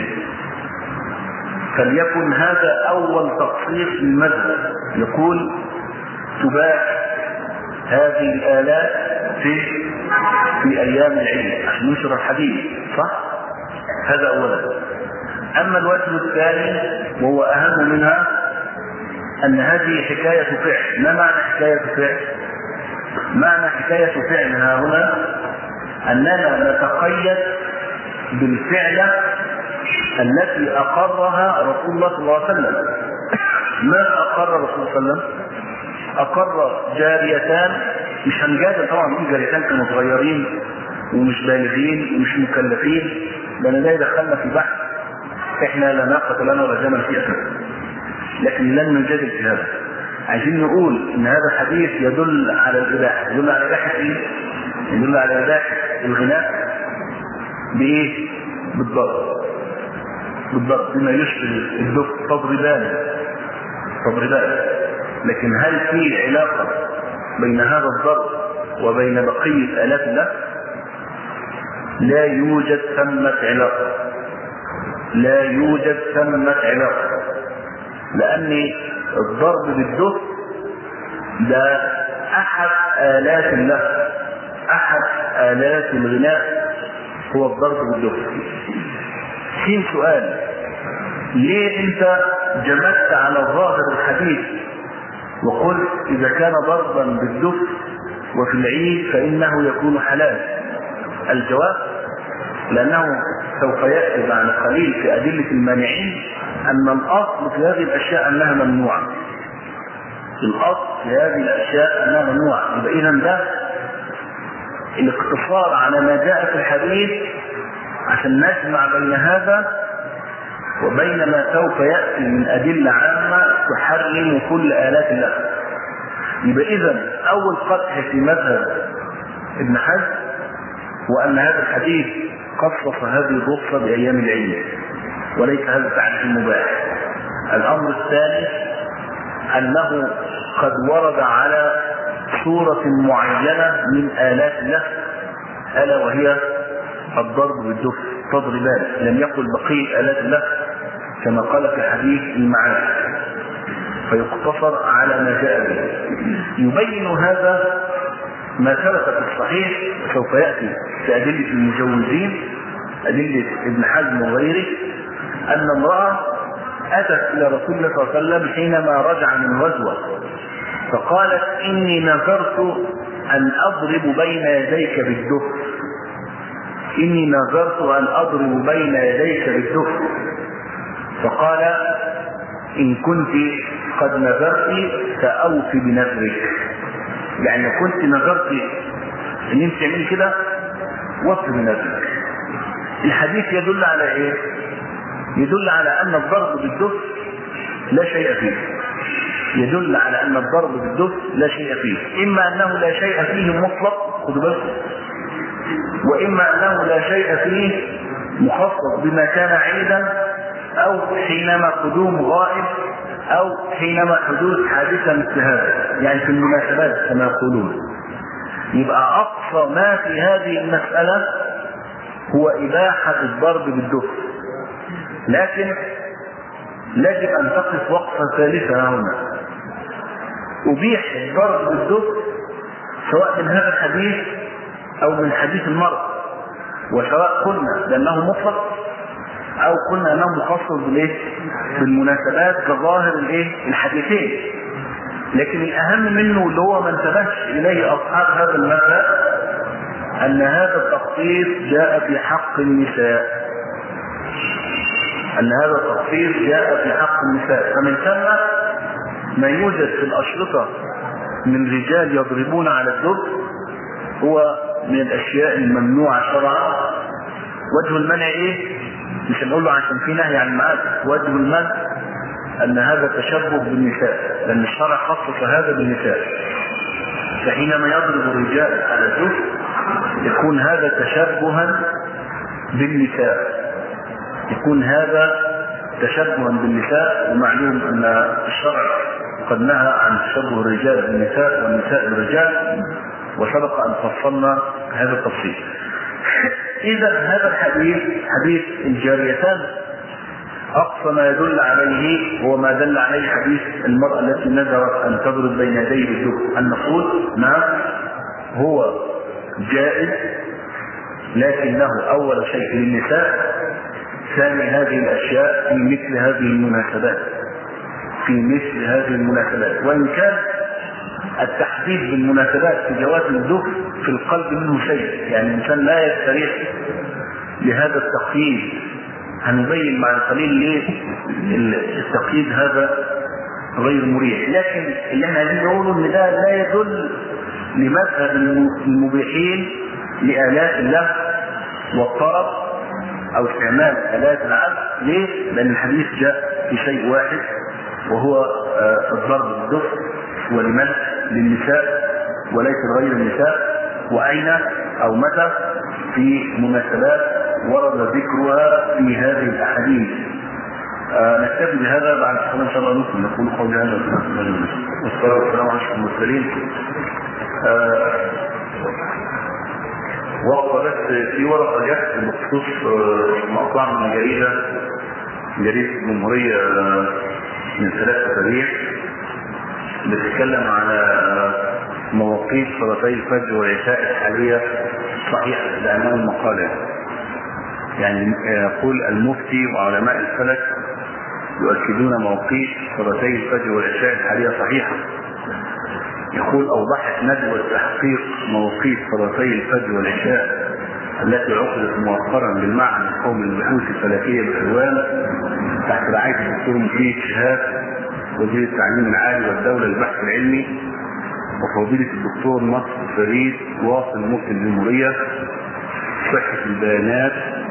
S1: فليكن هذا أول تخصيص للمذهب، يقول تباح هذه الآلات في أيام العيد عشان نشر الحديث، صح؟ هذا أولا. أما الوجه الثاني وهو أهم منها أن هذه حكاية فعل. ما معنى حكاية فعل؟ معنى حكاية فعل هنا أننا نتقيد بالفعلة التي أقرها رسول الله صلى الله عليه وسلم. ما أقر رسول الله صلى الله عليه وسلم؟ أقر جاريتان، مش هنجادل طبعا في جاريتان كانوا صغيرين ومش بالغين ومش مكلفين، لأن ده دخلنا في بحث احنا لا ناقة لنا ولا جمل في أسفل، لكن لن نجادل في هذا. عايزين نقول ان هذا الحديث يدل على الإباحة. يدل على إباحة ايه؟ يدل على إباحة الغناء بايه؟ بالضبط بما يشبه الدف، تضربان. لكن هل في علاقة بين هذا الضرب وبين بقية آلات الله؟ لا يوجد ثمة علاقة، لأن الضرب بالدف ده أحد آلات الله، أحد آلات الغناء هو الضرب بالدف. في سؤال: ليه أنت جمدت على ظاهر الحديث وقلت إذا كان ضربا بالدف وفي العيد فإنه يكون حلال؟ الجواب: لأنه سوف يأتي بعد قليل في أدلة المانعين أن الأصل في هذه الأشياء أنها ممنوعة. الأصل في هذه الأشياء أنها ممنوعة. يبقى إذا ده الاقتصار على ما جاء في الحديث عشان نجمع بين هذا وبين ما سوف يأتي من أدلة عامة تحرم كل آلات الله. يبقى إذا أول قدح في مذهب ابن حزم وأن هذا الحديث خصص هذه الرخصة بأيام العيد وليس هذا تعريف المباح. الأمر الثاني أنه قد ورد على صورة معينة من آلات الله ألا وهي الضرب بالدف، تضربان، لم يقل بقية آلات الله كما قال في حديث المعاد، فيقتصر على ما جاء به. يبين هذا ما ثبت في الصحيح سوف يأتي في أدلة المجوزين، أدلة ابن حزم وغيره، أن امرأة أتت إلى رسول الله صلى الله عليه وسلم حينما رجع من غزوة فقالت: إني نذرت أن أضرب بين يديك بالدف، إني نذرت أن أضرب بين يديك بالدف. فقال: إن كنت قد نذرت فأوفي بنذرك، يعني كنت نذرت ان انت تعمل كده وفي بنذرك. الحديث يدل على ايه؟ يدل على ان الضرب بالدف لا شيء فيه، يدل على ان الضرب بالدف لا شيء فيه، اما انه لا شيء فيه مطلق، خدوا بالكم، واما انه لا شيء فيه مخصص بما كان عيدا او حينما قدوم غائب او حينما حدوث حادثة مثل هذا، يعني في المناسبات كما يقولون. يبقى اقصى ما في هذه المسألة هو اباحة الضرب بالدف، لكن يجب ان تقف وقفة ثالثة هنا. ابيح الضرب بالدف سواء من هذا الحديث او من حديث المرء، وسواء قلنا لانه مطلق او قلنا انه مخصص بالمناسبات كظاهر الحديثين. لكن الاهم منه اللي هو ما انتبهش اليه اصحاب هذا المذهب ان هذا التخصيص جاء في حق النساء، ان هذا التخصيص جاء في حق النساء. فمن ثم ما يوجد في الاشرطة من رجال يضربون على الدف هو من الاشياء الممنوعة شرعا. وجه المنع ايه؟ مش هنقول له عشان في نهي عن المعاد، وجه المنع ان هذا تشبه بالنساء، لان الشرع خصص هذا بالنساء. فحينما يضرب الرجال على الدف يكون هذا تشبها بالنساء، يكون هذا تشبها بالنساء. ومعلوم ان الشرع قد نهى عن تشبه الرجال بالنساء والنساء بالرجال، وسبق ان فصلنا هذا التفصيل. إذا هذا الحديث حديث الجاريتان أقصى ما يدل عليه هو ما دل عليه حديث المرأة التي نذرت أن تضرب بين يديه بالدف، أن نقول نعم هو جائز، لكنه أول شيء للنساء، ثاني هذه الأشياء في مثل هذه المناسبات، في مثل هذه المناسبات. وإن كان التحديد بالمناسبات في جواز الدف في القلب منه شيء، يعني الإنسان لا يستريح لهذا التقييد. هنبين مع القليل ليه التقييد هذا غير مريح، لكن اللي احنا عايزين نقوله ان ده لا يدل لمذهب المبيحين لآلات الله والطرب او استعمال آلات العزف. ليه؟ لأن الحديث جاء في شيء واحد وهو الضرب بالدف، ولمن؟ للنساء وليس غير النساء. وأين أو متى؟ في مناسبات ورد ذكرها في هذه الأحاديث. نكتفي بهذا، بعد الصلاة إن شاء الله نقول قول هذا والصلاة والسلام على أشرف المرسلين. وقت بس في ورقة جت بخصوص مقطع من جريدة الجمهورية من 3 أسابيع بتتكلم على مواقيت صلاتي الفجر والعشاء الحالية صحيحة لأنه المقالة. يعني يقول المفتي وعلماء الفلك يؤكدون مواقيت صلاتي الفجر والعشاء الحالية صحيحة. يقول أوضحت ندوة تحقيق مواقيت صلاتي الفجر والعشاء التي عقدت مؤخرا بالمعهد القومي للبحوث الفلكية بالحلوان تحت رعاية الدكتور مفيد شهاب وزير التعليم العالي والدولة للبحث العلمي وفضيلة الدكتور نصر فريد واصل مفتي الجمهورية، صحة البيانات،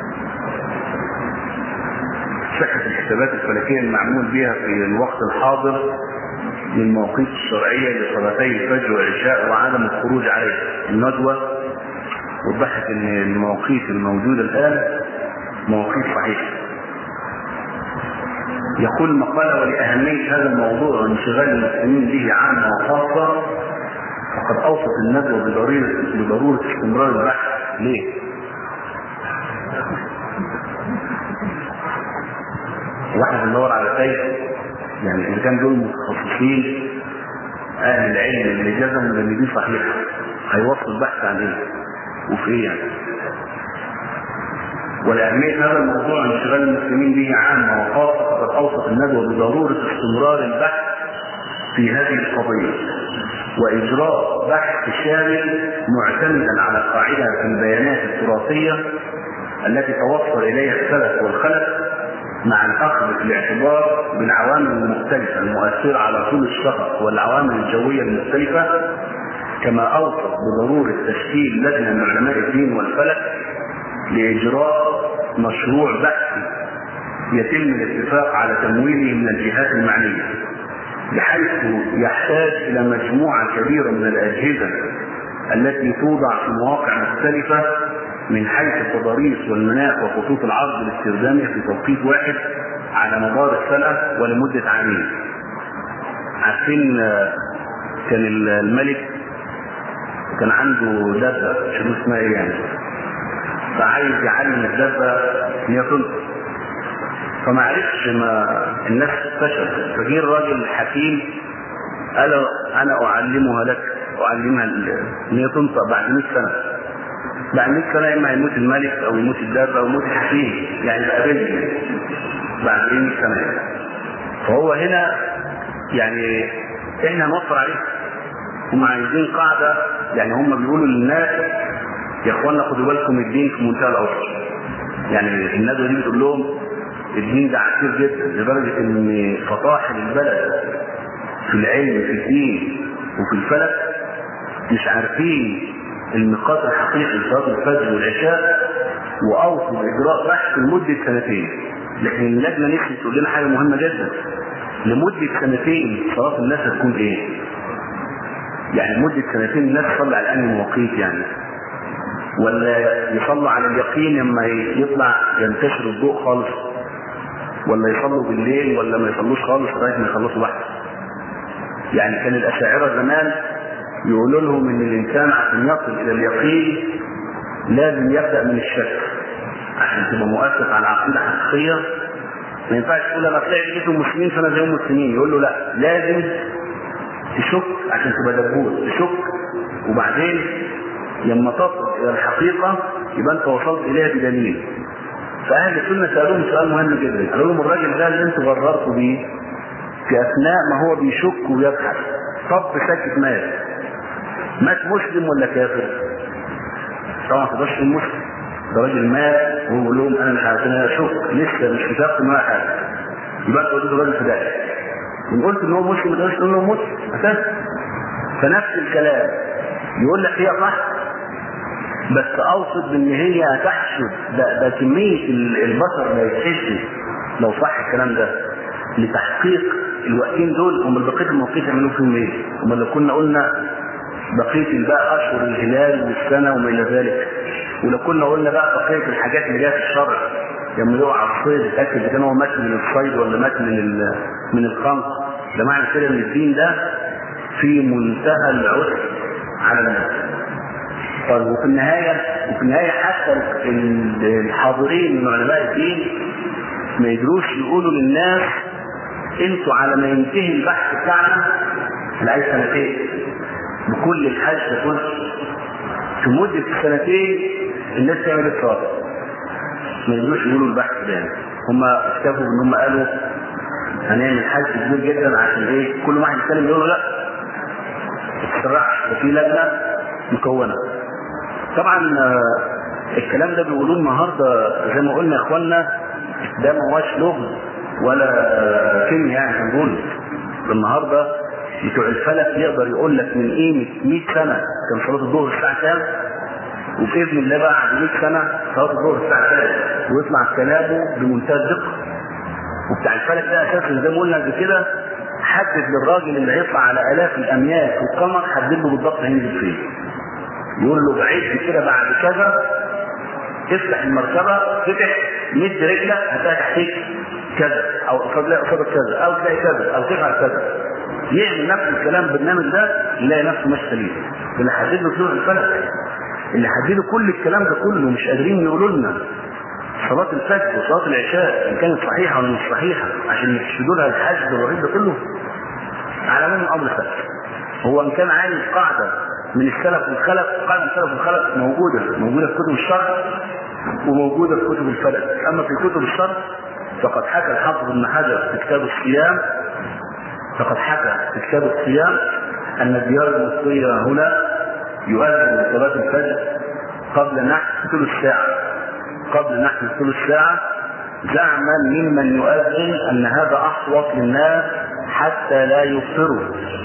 S1: صحة الحسابات الفلكية المعمول بها في الوقت الحاضر من مواقيت الشرعية لصلاتي الفجر والعشاء وعدم الخروج عليها. الندوة وضحت ان المواقيت الموجودة الآن مواقيت صحيحة. يقول المقالة ولأهمية هذا الموضوع وانشغال المسلمين به عامة وخاصة فقد أوصف الندوة بضرورة استمرار البحث. ليه؟ واحد بيدور على سيف، يعني إذا كان دول متخصصين أهل العلم اللي جزموا ان دي صحيحة هيوصل البحث عن ايه؟ وفي ايه يعني؟ ولأهمية هذا الموضوع انشغال المسلمين به عامة وخاصة فقد أوصف الندوة بضرورة استمرار البحث في هذه القضية وإجراء بحث شامل معتمدا على قاعدة في البيانات التراثية التي توصل إليها السلف والخلف مع الأخذ في الاعتبار بالعوامل المختلفة المؤثرة على طول الشفق والعوامل الجوية المختلفة، كما أوصف بضرورة تشكيل لجنة من علماء الدين والفلك لإجراء مشروع بحثي يتم الاتفاق على تمويله من الجهات المعنية، بحيث يحتاج إلى مجموعة كبيرة من الأجهزة التي توضع في مواقع مختلفة من حيث التضاريس والمناخ وخطوط العرض الاستخدامية في توقيت واحد على مدار السنة ولمدة عامين. عارفين كان الملك كان عنده دابة شنو اسمها ايه يعني، فعايز يعلم الدابة ان هي تنطق، فما عرفش ما الناس اكتشف، فجه الراجل الحكيم قال انا اعلمها لك، اعلمها ان هي تنطق بعد 100 سنة. بعد 100 سنة اما يموت الملك او يموت الدابة او يموت الحكيم، يعني بقابلني بعد 100 سنة يعني. فهو هنا يعني احنا نوفر عليه، هم عايزين قاعدة، يعني هم بيقولوا للناس يا اخوانا خدوا بالكم الدين في منتهى العسر. يعني الندوة دي بتقول لهم الدين ده عسير جدا لدرجة ان فطاحل البلد في العلم في الدين وفي الفلك مش عارفين الميقات الحقيقي لصلاة الفجر والعشاء، واوصوا باجراء بحث لمدة 2 سنين. لكن اللجنة نفسها تقول لنا حاجة مهمة جدا، لمدة 2 سنين صلاة الناس هتكون ايه؟ يعني مدة 2 سنين الناس تصلي على انهي مواقيت يعني؟ ولا يصلوا على اليقين لما يطلع ينتشر الضوء خالص، ولا يصلوا بالليل، ولا ما يصلوش خالص لغايه ما يخلصوا بحث؟ يعني كان الاشاعره زمان يقولوا لهم ان الانسان عشان يصل الى اليقين لازم يبدا من الشك عشان تبقى مؤسس على عقيده حقيقيه. ما ينفعش تقول انا طلعت لقيت المسلمين فانا زي المسلمين، يقول له لا، لازم تشك عشان تبقى دبوس، تشك وبعدين لما تصل الى الحقيقه يبقى انت وصلت اليها بدليل. فاهل السنه سالوهم سؤال مهم جدا، قالوا لهم الراجل ده اللي انتوا غررتوا بيه في اثناء ما هو بيشك ويبحث، طب ساكت مات مسلم ولا كافر؟ طبعا ما تقدرش تقول مسلم، ده راجل مات وهو بيقول لهم انا مش عارف، انا اشك لسه مش متاكد ولا حاجه، يبقى انت قلت راجل فدائي. ان قلت ان هو مسلم ما تقدرش تقول له مسلم اساسا. فنفس الكلام يقول لك هي صح بس اوصد بان هي هتحشد، ده كميه البشر لا يتحشد لو صح الكلام ده لتحقيق الوقتين دول. هم بقيه المواقيت يعملوا فيهم ايه؟ هم لو كنا قلنا بقيه بقى اشهر الهلال والسنه وما الى ذلك، ولو كنا قلنا بقى بقيه الحاجات اللي جايه في الشرع لما يقع على الصيد يتاكد اذا كان هو مات من الصيد ولا مات من الخنق، ده معنى كده ان الدين ده في منتهى العسر على الناس. طيب وفي النهايه حتى الحاضرين من علماء الدين ما يدروش يقولوا للناس انتوا على ما ينتهي البحث بتاعنا اللي عايز 2 سنين بكل الحج ده كله في مدة سنتين الناس تعمل الصلاة، ما يقدروش يقولوا البحث ده يعني. هم اكتفوا ان هم قالوا هنعمل حج كبير جدا عشان ايه؟ كل واحد يتكلم يقول لا ما تسرعش، وفي لجنة مكونة. طبعا الكلام ده بيقولوه النهارده زي ما قلنا يا اخوانا، ده ما هوش لغز ولا كيمياء يعني هنقول. النهارده بتوع الفلك يقدر يقول لك من قيمه 100 سنه كان صلاه الظهر الساعه كام، وباذن الله بقى بعد 100 سنه صلاه الظهر الساعه كام، ويطلع كلامه بمنتهى الدقه. وبتاع الفلك ده اساسا زي ما قلنا قبل كده حدد للراجل اللي هيطلع على الاف الاميال في القمر، حدد له بالضبط هينزل فين. يقول له بعيد كده بعد كذا تفتح المركبه، فتح 100 رجله هتلاقي تحتيك كذا، او تلاقي قصادك كذا، او تلاقي كذا، او تفعل كذا. يعمل نفس الكلام البرنامج ده يلاقي نفسه ماشي سليم. اللي حدد له طلوع الفلك، اللي حددوا كل الكلام ده كله مش قادرين يقولوا لنا صلاه الفجر وصلاه العشاء ان كانت صحيحه ولا مش صحيحه عشان يحشدوا لها الحج والوعيد ده كله. على من الامر سهل. هو ان كان عايز قاعده من السلف والخلف، قاعده من السلف والخلف موجوده في كتب الشرع وموجوده في كتب الفلك. اما في كتب الشرع فقد حكى الحافظ ابن حجر في كتاب الصيام، ان الديار المصريه هنا يؤذن لصلاه الفجر قبل نحو ثلث ساعه زعما ممن يؤذن ان هذا احوط للناس حتى لا يفطروا.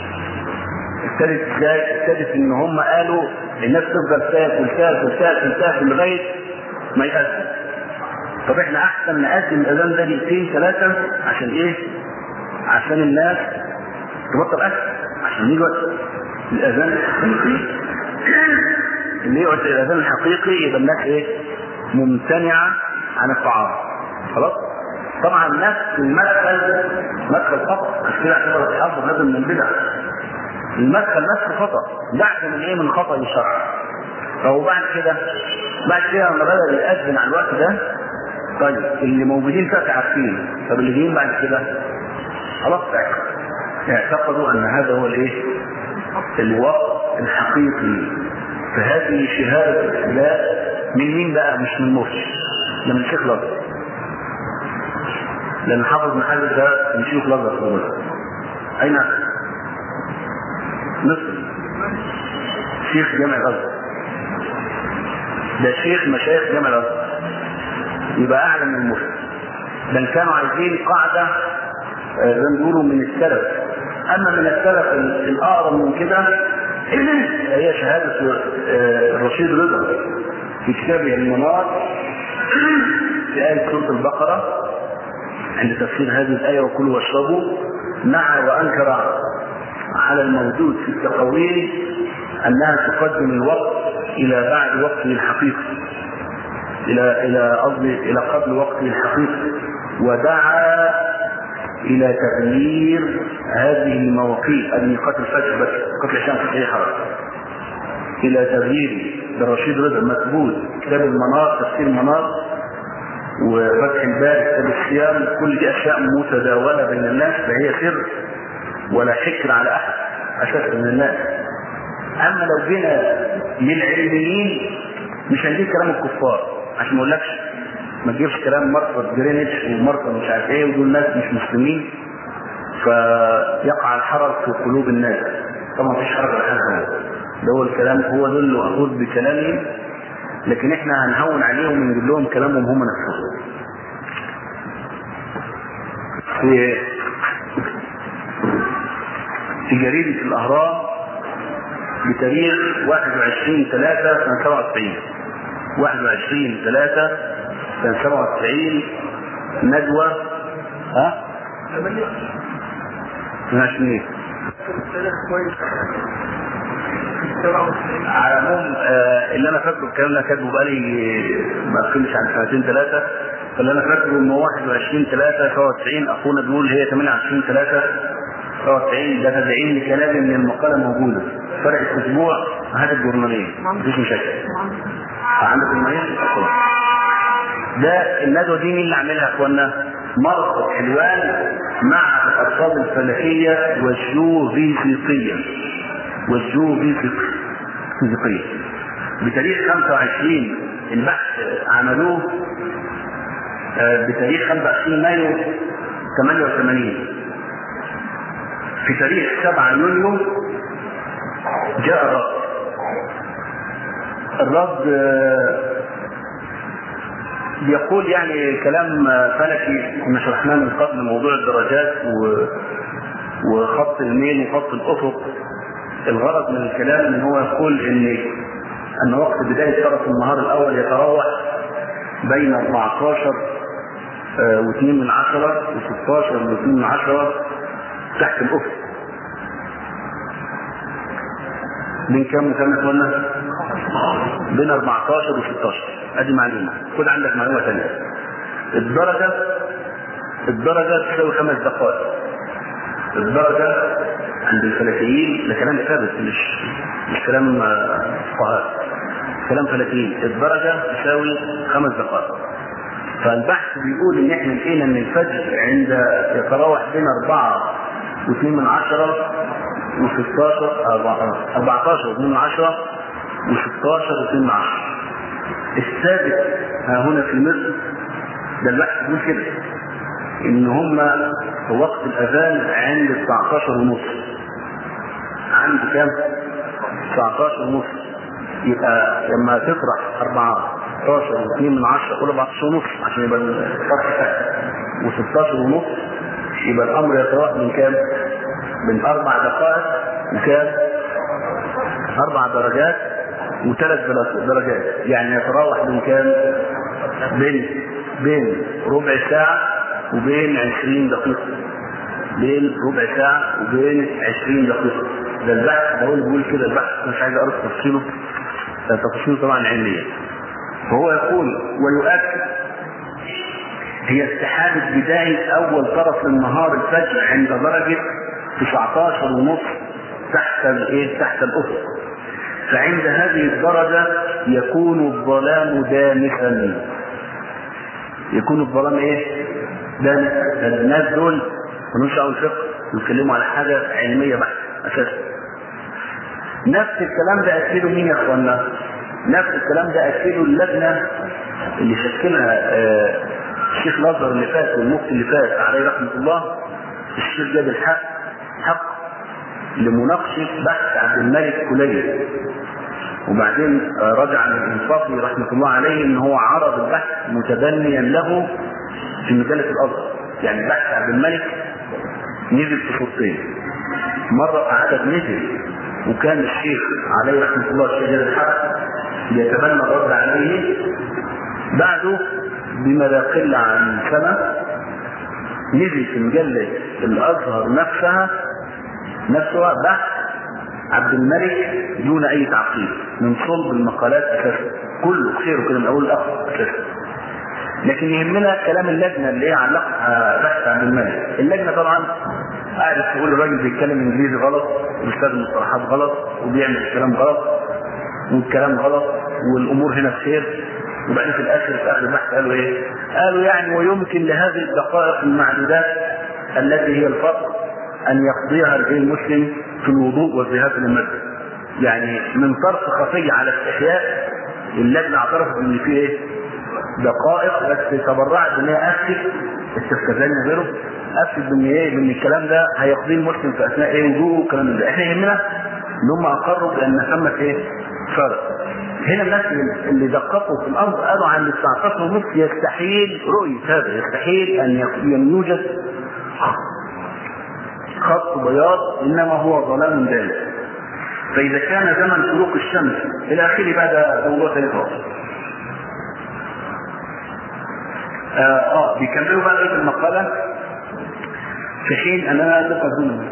S1: ابتدت ان هم قالوا الناس تفضل تاكل لغايه ما يأذن. طب احنا احسن نأذن الاذان ده دقيقتين 3 عشان ايه؟ عشان الناس تبطل اكل، عشان يجي الاذان الحقيقي. اللي يقعد الاذان الحقيقي يبقى الناس ايه؟ ممتنعه عن الطعام. خلاص؟ طبعا نفس مدخل خطأ، عشان كده اعتبر الحافظ هذا من البدع. المدخل نفسه خطأ، بعد من ايه؟ من خطأ الشرع. فهو بعد كده لما بدأ يأذن على الوقت ده، طيب اللي موجودين فات عارفين، طب اللي جايين بعد كده خلاص اعتقدوا ان هذا هو الايه؟ الوقت الحقيقي. فهذه شهادة الإسلام من مين بقى؟ مش من مرشد، ده من شيخ الأزهر. لأن حافظ بن حجر ده من شيخ الأزهر. أين؟ مصر، شيخ جامع الأزهر، ده شيخ مشايخ جامع الأزهر، يبقى أعلى من المرشد. لأن كانوا عايزين قاعدة زي ما بيقولوا من السلف. أما من السلف الأقرب من كده هي شهادة الرشيد رضا في كتابه المنار في آية سورة البقرة عند تفسير هذه الآية وكلوا واشربوا، نعى وأنكر على الموجود في التقويم أنها تقدم الوقت إلى بعد وقته الحقيقي، إلى قبل وقته الحقيقي، ودعا إلى تغيير هذه المواقيت، ميقات الفجر بس، ميقات العشاء في أي حركة، إلى تغيير. الرشيد رضا مكبوت كتاب المنار، تفسير المنار، وفتح الباري كتاب الصيام، كل دي أشياء متداولة بين الناس، فهي سر ولا حكر على أحد أساس من الناس. أما لو جينا للعلميين مش هنجيب كلام الكفار، عشان ما اقولكش ما تجيبش كلام مرصد جرينتش ومرصد مش عارف ايه ودول ناس مش مسلمين فيقع الحرج في قلوب الناس. طبعا مفيش حرج على حاجه، ده هو الكلام، هو دول اللي اخذ بكلامهم، لكن احنا هنهون عليهم ونجيب لهم كلامهم هم نفسهم. في جريدة الأهرام بتاريخ 21/3 سنة 97، 21/3 سنة 97 ندوة ماشي على العموم. اللي انا فاكره الكلام ده كاتبه بقالي ما اقلش عن 2-3، فاللي انا فاكره انه 21/3/97 اخونا بيقول هي 28/97. ده تدعيم لكلامي من المقالة موجودة، فرق اسبوع هذا الجورنالين مفيش مشاكل. عندك المياه ده الندوة دي مين اللي عاملها يا اخوانا؟ مرصد حلوان مع الارصاد الفلكية والجيوفيزيقية، والجيوفيزيقية. بتاريخ 25 البحث عملوه بتاريخ 25 مايو 88. في تاريخ 7 يونيو جاء الرد بيقول يعني كلام فلكي كنا شرحناه من قبل، موضوع الدرجات وخط الميل وخط الأفق. الغرض من الكلام ان هو يقول ان وقت بداية طرف النهار الاول يتراوح بين 14 و2 من 10 و16 و2 من 10 تحت الأفق. من كم وكم قلنا؟ بين 14 و16. ادي معلومة. خد عندك معلومة ثانية. الدرجة تساوي 5 دقائق. الدرجة عند الفلكيين ده كلام ثابت، مش كلام فقهاء، كلام فلكيين. الدرجة تساوي 5 دقائق. فالبحث بيقول ان احنا لقينا ان الفجر عند يتراوح بين 4 و2 من 10 و16 14 و2 من 10 و16 و2 من 10. الثابت هنا في مصر ده البحث بيقول كده ان هم في وقت الاذان عند 19 ونص. عند كام؟ 19 ونص. يبقى لما تطرح 14 و2 من 10 قول 14 ونص عشان يبقى الفرق تحت، و16 ونص يبقى الامر يتراوح من كام؟ من 4 دقائق وكام؟ 4 درجات و3 درجات. يعني يتراوح من كام؟ بين ربع ساعة وبين 20 دقيقة. بين ربع ساعة وبين 20 دقيقة. ده البحث بقول كده البحث، مش عايز اعرف تفاصيله طبعا علمية. فهو يقول ويؤكد هي استحالة بداية اول طرف النهار الفجر عند درجة 19 ونص تحت الافق. فعند هذه الدرجة يكون الظلام دامسا. يكون الظلام دامس. الناس دول ملوش دعوة بالفقه، يتكلموا على حاجة علمية بحت اساسا. نفس الكلام ده اكده مين يا اخوانا؟ نفس الكلام ده اكده اللجنة اللي شكلها الشيخ الازهر اللي فات والمفتي اللي فات عليه رحمة الله، الشيخ جاد الحق لمناقشة بحث عبد الملك كلية. وبعدين رجع للإنصافي رحمة الله عليه ان هو عرض البحث متبنيا له في مجلة الازهر. يعني بحث عبد الملك نزل في صورتين. مرة في عدد نزل وكان الشيخ عليه رحمة الله الشيخ جاد الحق يتبنى الرد عليه. بعده بما لا يقل عن سنة نزل في مجلة الازهر نفسها بحث عبد الملك دون اي تعقيب من صلب المقالات اساسا، كله خيره كده من اول لاخر اساسا. لكن يهمنا كلام اللجنه اللي هي علقها بحث عبد الملك. اللجنه طبعا قاعده تقول الراجل بيتكلم انجليزي غلط وبيستخدم مصطلحات غلط وبيعمل الكلام غلط والكلام غلط والامور هنا بخير. وبعدين في اخر البحث قالوا يعني ويمكن لهذه الدقائق المعدودات التي هي الفرق ان يقضيها الغير المسلم في الوضوء والذهاب الى المسجد. يعني من طرف خفي على استحياء اللجنه اعترفت ان فيه دقائق، بس تبرعت ان هي استفزازين غيره افسد بان الكلام ده هيقضيه المسلم في اثناء وضوءه والكلام ده. احنا يهمنا ان هم اقروا بان ثمه فرق. هنا الناس اللي دققوا في الامر قالوا عن 19 ونص يستحيل رؤيه هذا، يستحيل ان يوجد خط بياض، انما هو ظلام دائم. فاذا كان زمن شروق الشمس الى اخره بعد موضوع ثاني خالص. بيكملوا بقى في المقاله في حين اننا نقدم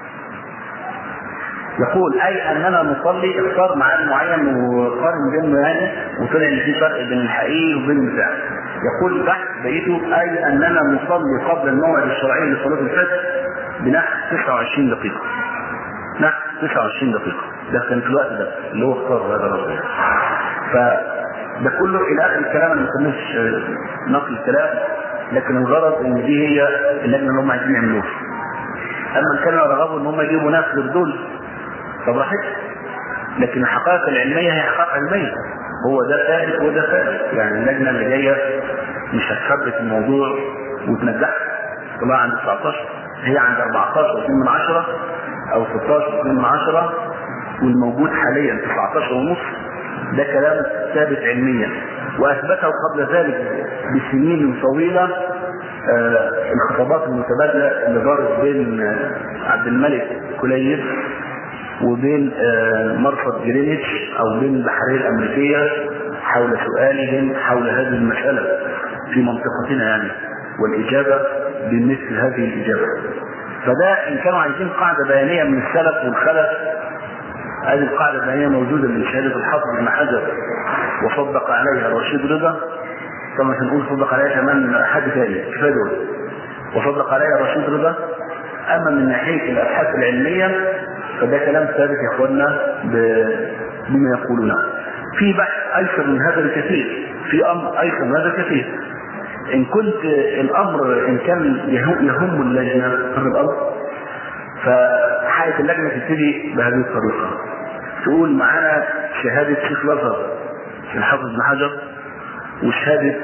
S1: يقول اي اننا نصلي اختار ميعاد معين وقارن بينه يعني وطلع ان في فرق بين الحقيقي وبين المزاح. يقول بحث بقيته اي اننا نصلي قبل الموعد الشرعي لصلاه الفجر بنحو 29 دقيقه. نحو 29 دقيقه ده كان في الوقت ده اللي هو اختار هذا الرجل. فده كله الى اخر الكلام. انا ما كناش نقل الكلام، لكن الغرض ان دي هي اللجنه اللي هم عايزين يعملوها. اما كانوا رغبوا ان هم يجيبوا ناس للدول صباحت. لكن الحقائق العلمية هي حقائق علمية، هو ده ثابت وده ثابت. يعني اللجنة اللي جاية مش هتثبت الموضوع وتنجح طلع عند 19، هي عند 14.2 أو 16.2، والموجود حاليا 19.5. ده كلام ثابت علميا، وأثبته قبل ذلك بسنين طويلة الخطابات المتبادلة اللي دارت بين عبد الملك كليب وبين مرفض جرينتش أو بين البحرية الأمريكية حول سؤالهم حول هذه المسألة في منطقتنا يعني، والإجابة بمثل هذه الإجابة. فده إن كانوا عايزين قاعدة بيانية من السلف والخلف، هذه القاعدة البيانية موجودة من شهادة الحافظ بن حجر وصدق عليها رشيد رضا، كما سنقول صدق عليها كمان حد ثاني كفاية دول، وصدق عليها رشيد رضا. أما من ناحية الأبحاث العلمية فده كلام ثابت يا اخوانا بما يقولونه. في بحث ايسر من هذا الكثير، في امر ايسر من هذا الكثير. ان كنت الامر ان كان يهم اللجنه هذا الامر، فحاجه اللجنه تبتدي بهذه الطريقه، تقول معانا شهاده شيخ الازهر الحافظ بن حجر وشهاده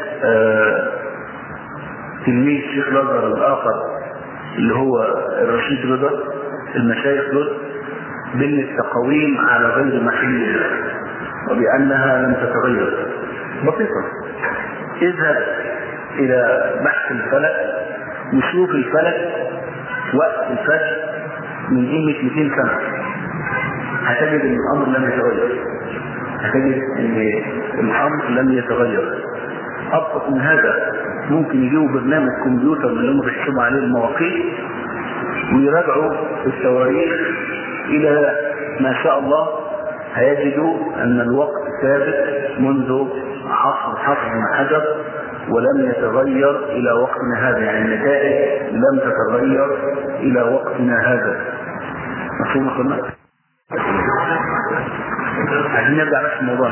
S1: تلميذ شيخ الازهر الاخر اللي هو الرشيد رضا، المشايخ دول بين التقويم على غير محلها وبأنها لم تتغير. بسيطة، اذهب إلى بحث الفلك وشوف الفلك وقت الفجر من قيمة 200 سنة، هتجد أن الأمر لم يتغير، هتجد أن الأمر لم يتغير. أبسط من هذا ممكن يجيبوا برنامج كمبيوتر اللي هم بيحسبوا عليه المواقيت ويراجعوا التواريخ إلى ما شاء الله، هيجدوا أن الوقت ثابت منذ عصر حافظ بن حجر ولم يتغير إلى وقتنا هذا، يعني النتائج لم تتغير إلى وقتنا هذا. مفهوم خلنا؟ عايزين نرجع بس الموضوع.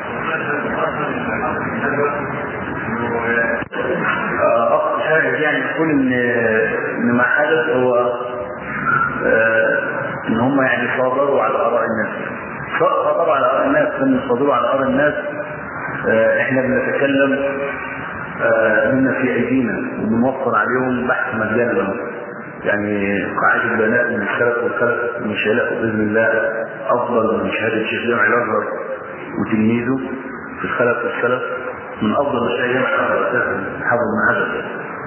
S1: أقصد حاجة يعني نقول إن ما حدث هو ان هم يعني صادروا على اراء الناس، صادروا على اراء الناس. لما يصادروا على اراء الناس احنا بنتكلم منا في ايدينا وبنوفر عليهم بحث مجانا لهم، يعني قاعده البيانات من السلف والخلف من شهاده باذن الله افضل من شهاده الشيخ جامع الازهر وتلميذه في الخلف والسلف، من افضل مشايخ حافظ بن حجر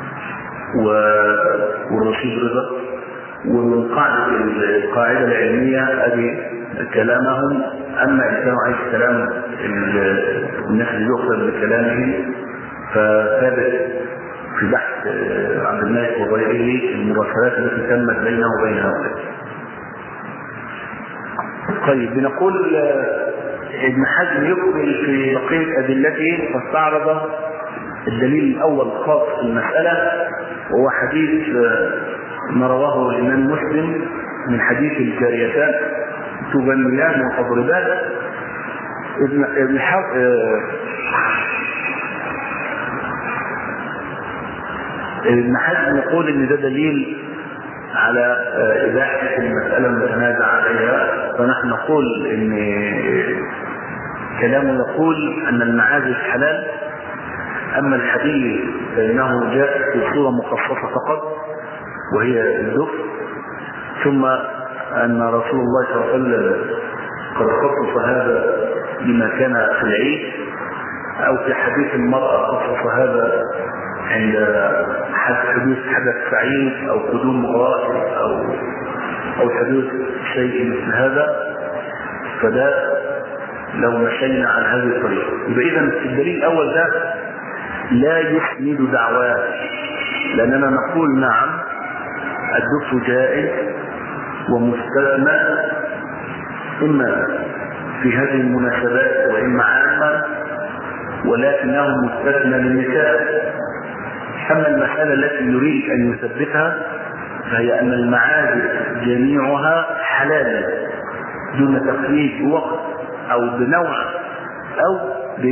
S1: والرشيد رضا. ومن القاعدة العلمية أدي كلامهم. أما إن كانوا عايز كلام الناس اللي يؤخذ بكلامهم فثابت في بحث عبد الملك وغيره المراسلات التي تمت بينه وبين هؤلاء. طيب، بنقول ابن حزم يقبل في بقية أدلته فاستعرض الدليل الأول خاص في المسألة، وهو حديث ما رواه الإمام مسلم من حديث الجاريتان تغنيان وتضربان. ابن حزم يقول ان ده دليل على إباحة المسألة المتنازع عليها، فنحن نقول ان كلامه يقول ان المعازف حلال، اما الحديث فإنه جاء في صورة مخصصة فقط وهي الدف، ثم أن رسول الله صلى الله عليه وسلم قد خصص هذا لما كان في العيد، أو في حديث المرأة خصص هذا عند حدوث حدث سعيد أو قدوم غائب أو حدوث شيء مثل هذا. فده لو مشينا عن هذه الطريقة يبقى إذن الدليل الأول ده لا يسند دعواه، لأننا نقول نعم الدف جائز ومستثنى إما في هذه المناسبات وإما عامة، ولكنه مستثنى للنساء. أما المسألة التي يريد أن يثبتها فهي أن المعازف جميعها حلال دون تقييد بوقت أو بنوع أو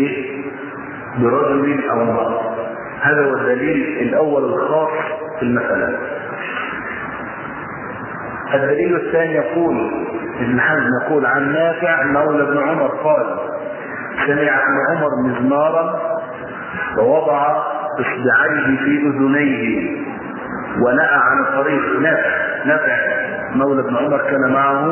S1: برجل أو امرأة. هذا هو الدليل الأول الخاص في المسألة. الدليل الثاني يقول ابن حزم يقول عن نافع مولى ابن عمر قال سمع ابن عمر مزمارا ووضع اصبعيه في اذنيه ونأى عن الطريق. نافع مولى ابن عمر كان معه،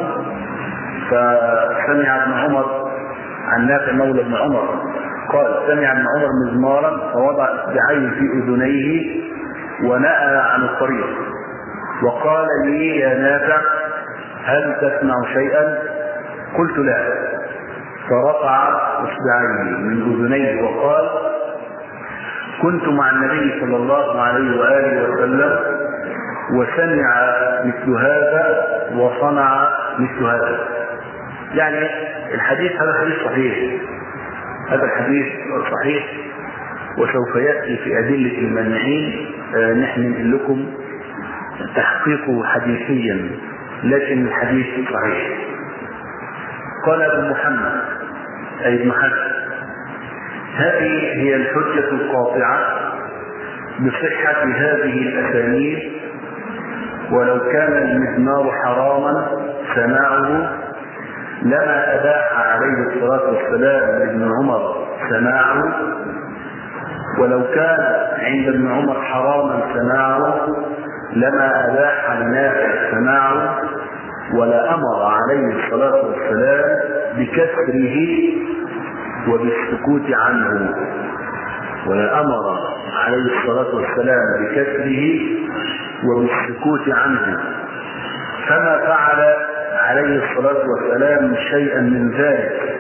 S1: فسمع ابن عمر عن نافع مولى ابن عمر قال سمع ابن عمر مزمارا فوضع اصبعيه في اذنيه ونأى عن الطريق وقال لي يا نافع هل تسمع شيئا؟ قلت لا. فرفع اصبعيه من اذنيه وقال كنت مع النبي صلى الله عليه وآله وسلم وسمع مثل هذا وصنع مثل هذا. يعني الحديث هذا حديث صحيح، هذا الحديث صحيح، وسوف يأتي في أدلة المانعين نحن نقول لكم تحقيقه حديثيا، لكن الحديث صحيح. قال ابن محمد أي ابن حزم هذه هي الحجة القاطعة بصحة هذه الأسانيد، ولو كان المزمار حراما سماعه لما أباح عليه الصلاة والسلام لابن عمر سماعه، ولو كان عند ابن عمر حراما سماعه لما أباح لنافع سماعه، ولا أمر عليه الصلاة والسلام بكسره وبالسكوت عنه، ولا أمر عليه الصلاة والسلام بكسره وبالسكوت عنه، فما فعل عليه الصلاة والسلام شيئا من ذلك،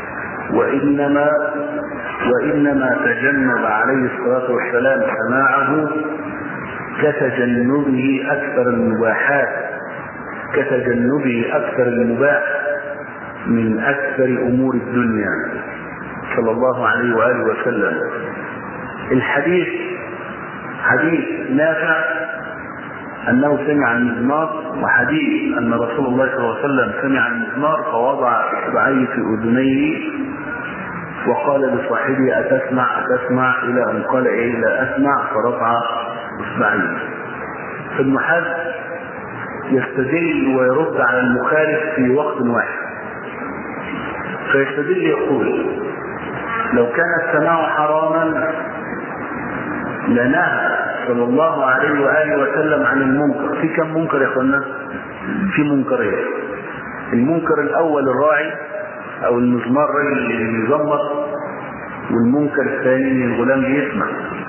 S1: وإنما تجنب عليه الصلاة والسلام سماعه كتجنبه أكثر المباحات، كتجنبه أكثر المباح من أكثر أمور الدنيا صلى الله عليه وآله وسلم. الحديث حديث نافع أنه سمع المزمار، وحديث أن رسول الله صلى الله عليه وسلم سمع المزمار فوضع إصبعيه في أذنيه وقال لصاحبه أتسمع إلى أن قال إيه لا أسمع، فرفع إصبعيه. ابن حزم يستدل ويرد على المخالف في وقت واحد، فيستدل يقول لو كان السماع حراما لنهى صلى الله عليه وآله وسلم عن المنكر. في كم منكر يا اخوانا؟ في منكرين. المنكر الأول الراعي أو المزمار اللي يزمر، والمنكر الثاني ان الغلام بيسمع.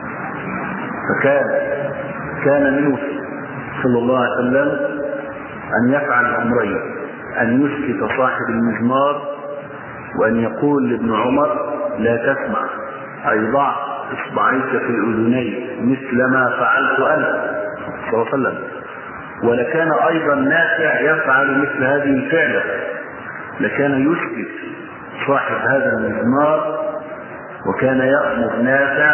S1: فكان منه صلى الله عليه وسلم أن يفعل أمرين: أن يسكت صاحب المزمار، وأن يقول لابن عمر لا تسمع، أي ضع إصبعيك في الأذنين مثل ما فعلت أنا صلى الله عليه وسلم. ولكان أيضا نافع يفعل مثل هذه الفعلة، لكان يسكت صاحب هذا المزمار، وكان يأمر نافع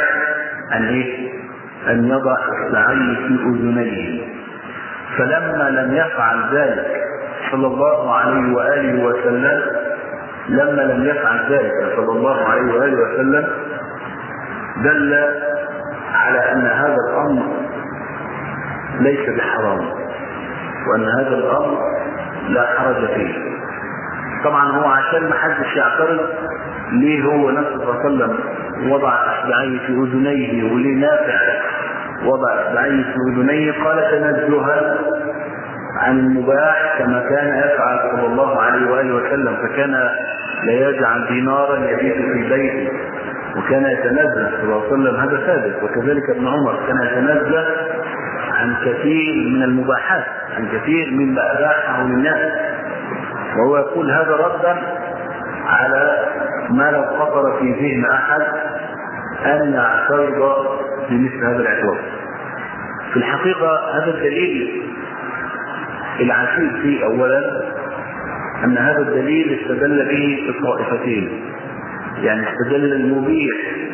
S1: أن يضع إصبعيه في أذنيه. فلما لم يفعل ذلك صلى الله عليه وآله وسلم، لما لم يفعل ذلك صلى الله عليه وآله وسلم دل على أن هذا الأمر ليس بحرام، وأن هذا الأمر لا حرج فيه. طبعا هو عشان ما حدش يعترض ليه هو نفسه صلى الله عليه وسلم وضع إصبعيه في أذنيه وليه نافع وضع إصبعيه في أذنيه، قال تنزها عن المباح كما كان يفعل صلى الله عليه وآله وسلم. فكان لا يجعل دينارا يبيت في بيته، وكان يتنزه صلى الله عليه وسلم، هذا ثابت. وكذلك ابن عمر كان يتنزه عن كثير من المباحات، عن كثير مما أباحه للناس، وهو يقول هذا ردا على ما لو خطر في ذهن أحد أن يعترض بمثل هذا الاعتراض. في الحقيقة هذا الدليل العجيب فيه أولا أن هذا الدليل استدل به الطائفتين، يعني استدل المبيح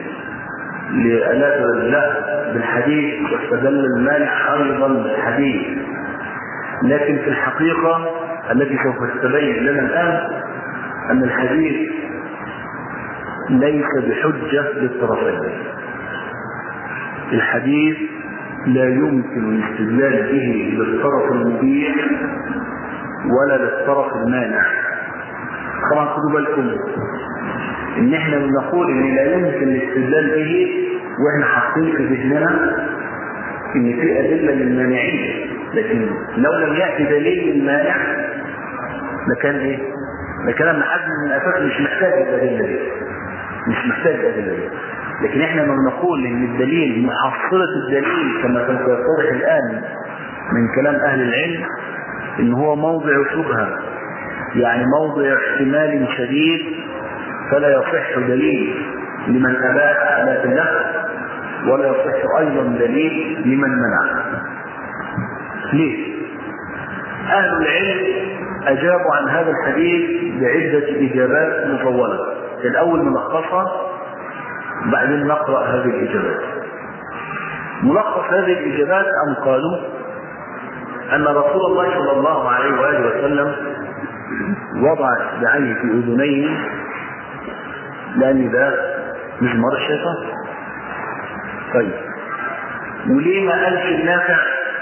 S1: لآلات الله بالحديث، واستدل المانع أيضا بالحديث. لكن في الحقيقة التي سوف تتبين لنا الآن أن الحديث ليس بحجة للطرفين. الحديث لا يمكن الاستدلال به للطرف المبيح ولا للطرف المانع. طبعا خدوا بالكم ان احنا بنقول ان لا يمكن الاستدلال به واحنا حاطين في ذهننا ان في ادله للمانعين، لكن لو لم ياتي دليل للمانع لكان ايه؟ لكان ابن حزم من الاساس مش محتاج الادله دي، مش محتاج الادله دي. لكن احنا لما بنقول ان الدليل محصله الدليل كما سيتضح الان من كلام اهل العلم ان هو موضع شبهه، يعني موضع احتمال شديد، فلا يصح دليل لمن اباح آلات النفس ولا يصح ايضا دليل لمن منع. ليه؟ اهل العلم اجابوا عن هذا الحديث بعده اجابات مطوله، الاول ملخصها بعدين نقرا هذه الاجابات. ملخص هذه الاجابات ان قالوا ان رسول الله صلى الله عليه واله وسلم وضع اصبعيه في اذنيه لان ده مزمار الشيطان. طيب وليه ما قالش النافع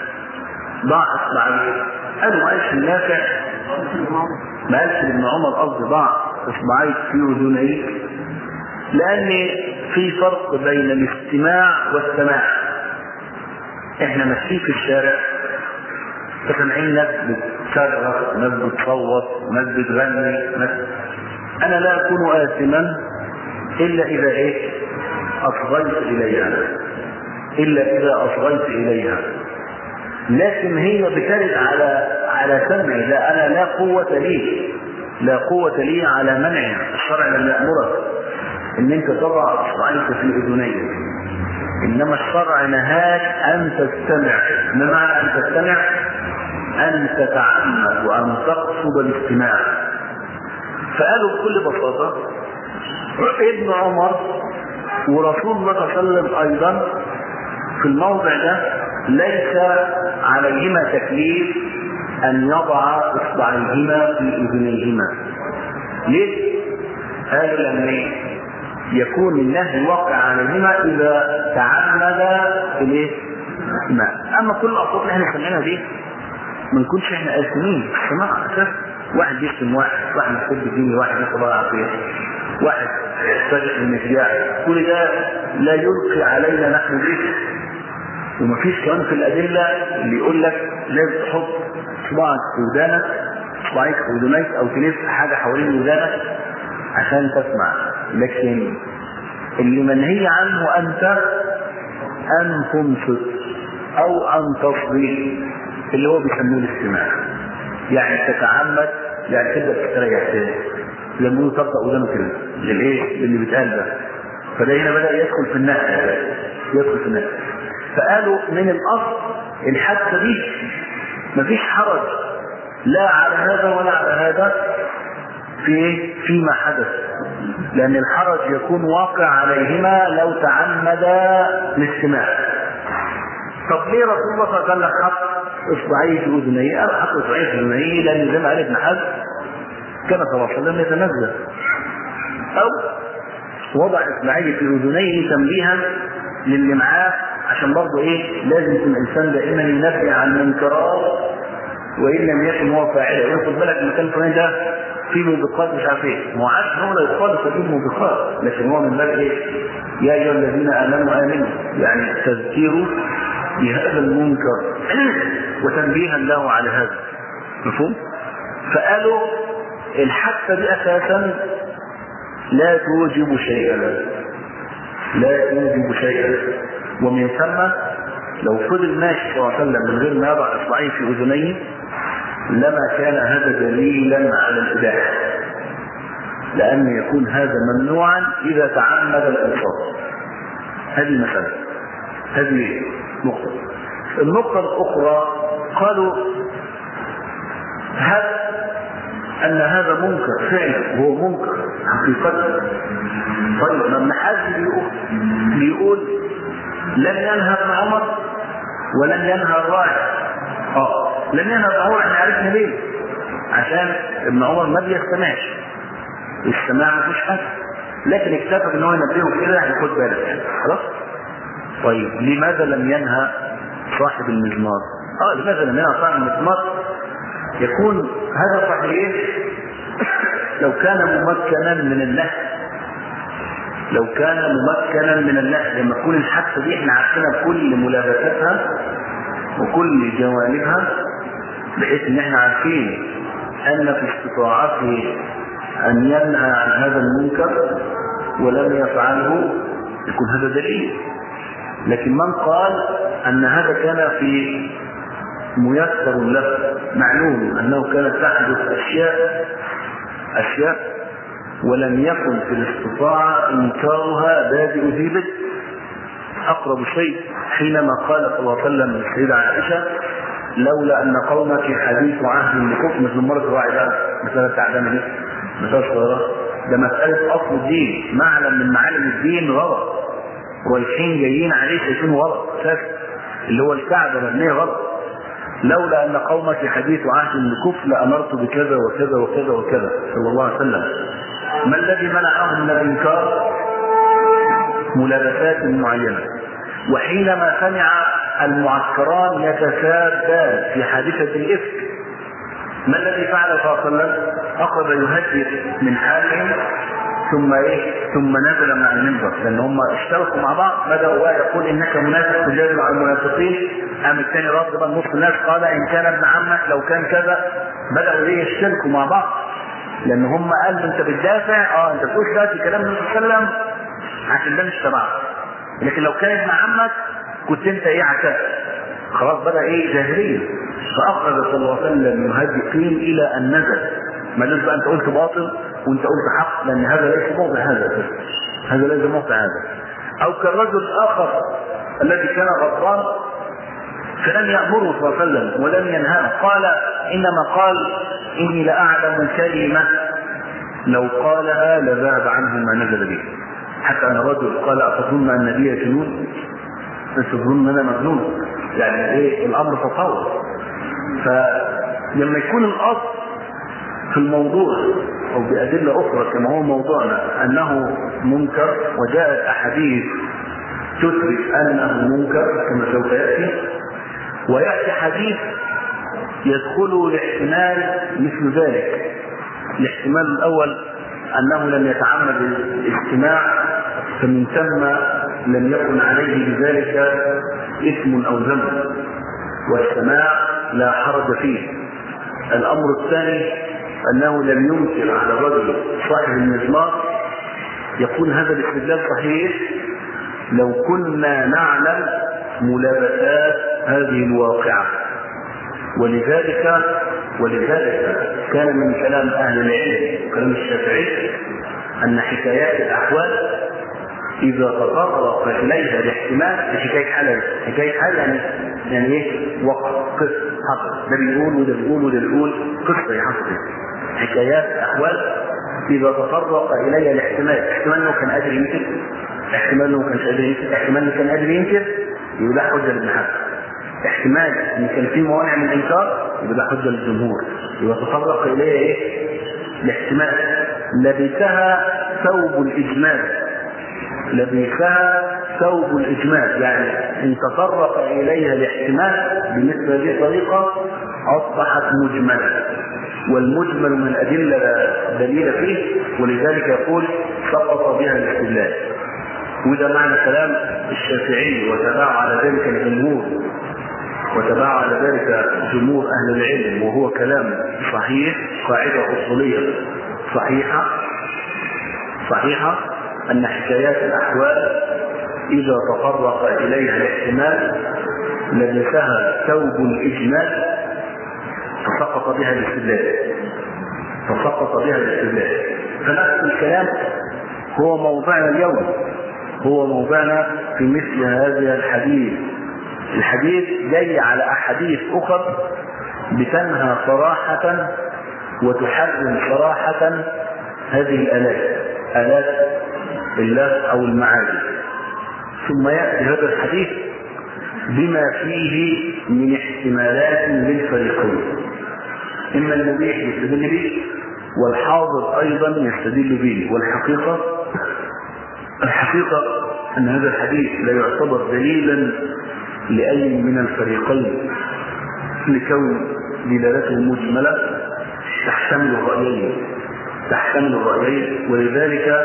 S1: ضع اصبعيه؟ قالوا ما قالش النافع، ما قالش ابن عمر قصدي ضع اصبعيه في اذنيه لان في فرق بين الاستماع والسماع. احنا ماشيين في الشارع فسمعين ناس بتصرخ، ناس بتصوت، ناس بتغني، انا لا اكون آثما الا اذا ايه؟ اصغيت اليها، الا اذا اصغيت اليها. لكن هي بترد على سمعي، لا انا لا قوة لي على منعها. الشرع لم يأمرك ان انت تضع اصبعيك في اذنيك، انما الشرع نهاك ان تستمع. ما معنى ان تستمع؟ ان تتعمد وان تقصد الاستماع. فقالوا بكل بساطة ابن عمر ورسول الله صلى الله عليه وسلم ايضا في الموضع ده ليس عليهما تكليف ان يضع اصبعيهما في اذنيهما. ليه؟ قالوا لان يكون النهي واقع عليهما اذا تعمد الاستماع. اما كل الاصوات اللي احنا سمعناها دي ما نكونش احنا آثمين في السماع اساس. واحد بيشتم واحد يسب الدين، واحد ياخد العافيه، واحد يستجح المشجاع، كل ده لا يلقي علينا نحن به. ومفيش كمان في الادله اللي يقول لك لازم تحط صباعك في ودانك، صباعك في ودنيك، او تلف حاجه حوالين ودانك عشان تسمع. لكن اللي منهي عنه انت ان تنصت او ان تصغي، اللي هو بيسموه الاستماع. يعني تتعمد، يعني تبدا تستريح تاني لما تبدا ودانه كده للايه اللي بيتقال ده. فده هنا بدا يدخل في النهي. فقالوا من الاصل الحادثه دي مفيش حرج لا على هذا ولا على هذا فيما حدث، لان الحرج يكون واقع عليهما لو تعمد الاستماع. طب ليه رسول الله صلى الله عليه وسلم حط اصبعيه في اذنيه؟ قال حط اصبعيه في اذنيه لان زي ما قال ابن حزم كان صلى الله عليه وسلم يتنزه، او وضع اصبعيه في اذنيه تنبيها للي معاه، عشان برضه ايه؟ لازم يكون الانسان دائما ينبه عن المنكرات وان لم يكن هو فاعله. يقول خد بالك المكان الفلاني ده فيه موبقات مش عارف ايه، ما هو عارف ان هو لا يخالف فيه موبقات، لكن هو من باب ايه؟ يا ايها الذين امنوا يعني تذكيره بهذا المنكر وتنبيها له على هذا. مفهوم؟ فقالوا الحادثه دي اساسا لا توجب شيئا، ومن ثم لو فضل ماشي صلى الله عليه وسلم من غير ما يضع اصبعيه في اذنيه لما كان هذا دليلا على الاباحه، لان يكون هذا ممنوعا اذا تعمد الانصاف. هذه مساله، هذه نقطه. النقطه الاخرى قالوا هل ان هذا منكر فعلا وهو منكر حقيقه؟ طيب لما حد بيقول لن ينهى ابن عمر ولن ينهى الراعي. لن ينهى ابن عمر احنا عرفنا ليه؟ عشان ابن عمر ما بيستمعش، السماع ما فيش حاجه، لكن اكتفى ان هو ينبهه كده يعني خد بالك يعني خلاص. طيب لماذا لم ينهى صاحب المزمار؟ لماذا لم ينهى صاحب المزمار؟ يكون هذا صحيح لو كان ممكنا من النهي، لو كان ممكنا من النهي، لما تكون الحادثه دي احنا عارفينها بكل ملابساتها وكل جوانبها، بحيث ان احنا عارفين ان في استطاعته ان ينهى عن هذا المنكر ولم يفعله، يكون هذا دليل. لكن من قال ان هذا كان في ميسر له، معلوم انه كانت تحدث اشياء ولم يكن في الاستطاعه انكارها بادئ ذي بدء. اقرب شيء حينما قال صلى الله عليه وسلم للسيده عائشه: لولا ان قومك حديث عهد بكفر، مثل المره الواحده مساله تعلم دي مساله صغيره، ده مساله اصل الدين، معلم من معالم الدين غلط، رايحين جايين عليه شايفينه غلط اساسا، اللي هو الكعبه مبنيه غلط. لولا ان قومك حديث عهد بكفر لامرت بكذا وكذا وكذا وكذا صلى الله عليه وسلم. ما الذي منعهم من الانكار؟ ملابسات معينه. وحينما سمع المعسكران يتسابان في حادثه الافك، ما الذي فعل صلى الله عليه وسلم؟ اخذ يهدد من حالهم ثم نزل مع المنبر، لان هم اشتركوا مع بعض، بداوا يقول انك منافق تجادل عن المنافقين، قام الثاني رد بقى نص الناس قال ان كان ابن عمك لو كان كذا، بداوا يشتركوا مع بعض، لان هم قالوا انت بتدافع انت بتقول ده في كلام النبي صلى الله عليه وسلم عشان ده مش تبعك، لكن لو كان ابن عمك كنت انت عتاب. خلاص بدا جاهليه. فاخذ صلى الله عليه وسلم يهدئين الى ان نزل، ما لازم بقى انت قلت باطل وانت قلت حق، لان هذا ليس موضع هذا ليس موضع هذا. او كالرجل الاخر الذي كان غضبان فلم يامره صلى الله عليه وسلم ولم ينهاه، قال انما قال اني لاعلم كلمه لو قالها لذهب عنه ما نزل به. حتى ان رجل قال اتظن ان النبي جنون؟ تظن انا مجنون؟ يعني الامر تطور. فلما يكون الاصل في الموضوع او بادله اخرى كما هو موضوعنا انه منكر، وجاءت احاديث تثبت انه منكر كما سوف ياتي، وياتي حديث يدخل الاحتمال مثل ذلك. الاحتمال الاول انه لم يتعمد الاستماع، فمن ثم لم يكن عليه بذلك اثم او ذنب، والسماع لا حرج فيه. الامر الثاني انه لم ينكر على الرجل صاحب المزمار، يكون هذا الاستدلال صحيح لو كنا نعلم ملابسات هذه الواقعه. ولذلك كان من كلام اهل العلم وكلام الشافعي ان حكايات الاحوال اذا تطرق اليها الاحتمال، حكايه حال يعني وقع قصه حصل، ده بيقول وده بيقول وده بيقول قصه حصلت. حكايات احوال اذا تطرق اليها الاحتمال، احتمال انه كان قادر ينكر، احتمال انه ما كانش قادر ينكر، احتمال انه كان قادر ينكر يبقى ده حجه لابن حزم، احتمال ان كان في موانع من الانكار يبقى ده حجه للجمهور. يبقى تطرق اليها الاحتمال. لبسها ثوب الاجمال، يعني ان تطرق اليها الاحتمال بمثل هذه الطريقه اصبحت مجمله، والمجمل من الادله دليل فيه، ولذلك يقول سقط بها الاستدلال. وده معنى كلام الشافعي، وتبع على ذلك جمهور اهل العلم، وهو كلام صحيح، قاعده اصوليه صحيحه ان حكايات الاحوال اذا تطرق اليها الاحتمال لبسها ثوب الاجمال فسقط بها الاستدلال. فنفس الكلام هو موضعنا اليوم، هو موضعنا في مثل هذا الحديث جاي على احاديث اخرى بتنهى صراحه وتحرم صراحه هذه الآلات الله او المعادن. ثم ياتي هذا الحديث بما فيه من احتمالات للفريقين، اما المبيح يستدل به والحاضر ايضا يستدل به. والحقيقه ان هذا الحديث لا يعتبر دليلا لاي من الفريقين، لكون دلالته مجملة تحتمل الرأيين، ولذلك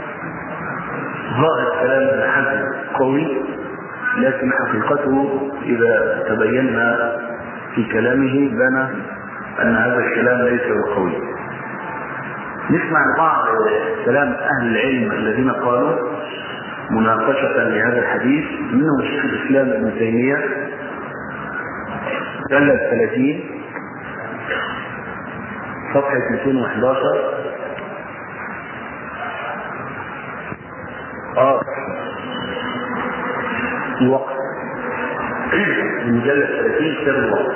S1: ظاهر كلام ابن حزم قوي، لكن حقيقته إذا تبينا في كلامه بان أن هذا الكلام ليس بقوي. نسمع بعض كلام أهل العلم الذين قالوا مناقشة لهذا الحديث، منهم شيخ الإسلام ابن تيمية مجلد 30 صفحة 211 الوقت، المجلد 30 كتاب الوقت.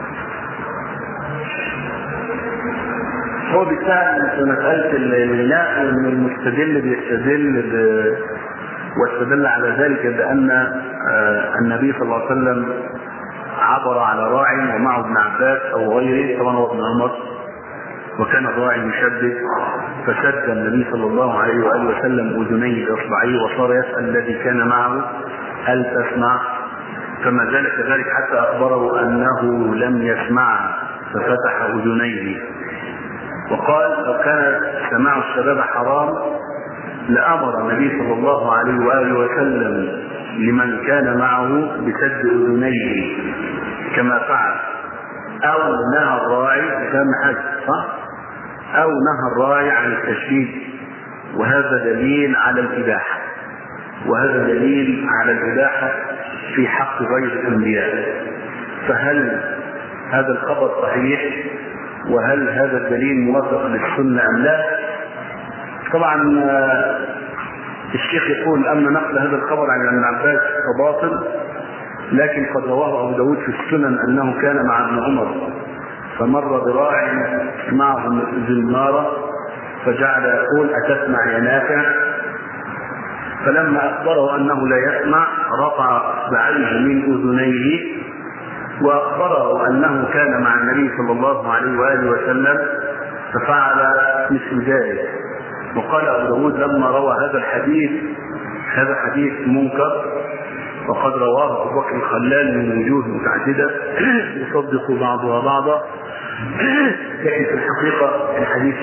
S1: هو بيسأل في مسألة الغناء، ومن المستدل بيستدل واستدل على ذلك بأن النبي صلى الله عليه وسلم عبر على راع ومعه ابن عباس أو غيره، طبعا هو ابن عمر، وكان الراعي يشدد، فشد النبي صلى الله عليه وآله وسلم أذنيه بإصبعيه وصار يسأل الذي كان معه هل تسمع؟ فما زال كذلك حتى أخبره أنه لم يسمع ففتح أذنيه. وقال لو كان سماع الشباب حرام لأمر النبي صلى الله عليه وآله وسلم لمن كان معه بسد أذنيه كما فعل، أو نهى الراعي كما حج، أو نهى الراعي عن التشديد، وهذا دليل على الإباحة، وهذا دليل على الإباحة في حق غير الأنبياء. فهل هذا الخبر صحيح؟ وهل هذا الدليل موافق للسنة أم لا؟ طبعا الشيخ يقول أما نقل هذا الخبر عن ابن عباس فباطل، لكن قد رواه أبو داود في السنن أنه كان مع ابن عمر فمر براع معه زمارة فجعل يقول أتسمع يا نافع؟ فلما أخبره أنه لا يسمع رفع إصبعيه من أذنيه وأخبره أنه كان مع النبي صلى الله عليه وآله وسلم ففعل مثل ذلك. وقال أبو داود لما روى هذا الحديث، هذا حديث منكر، وقد رواه أبو بكر الخلال من وجوه متعددة يصدق بعضها بعضا، لكن في الحقيقة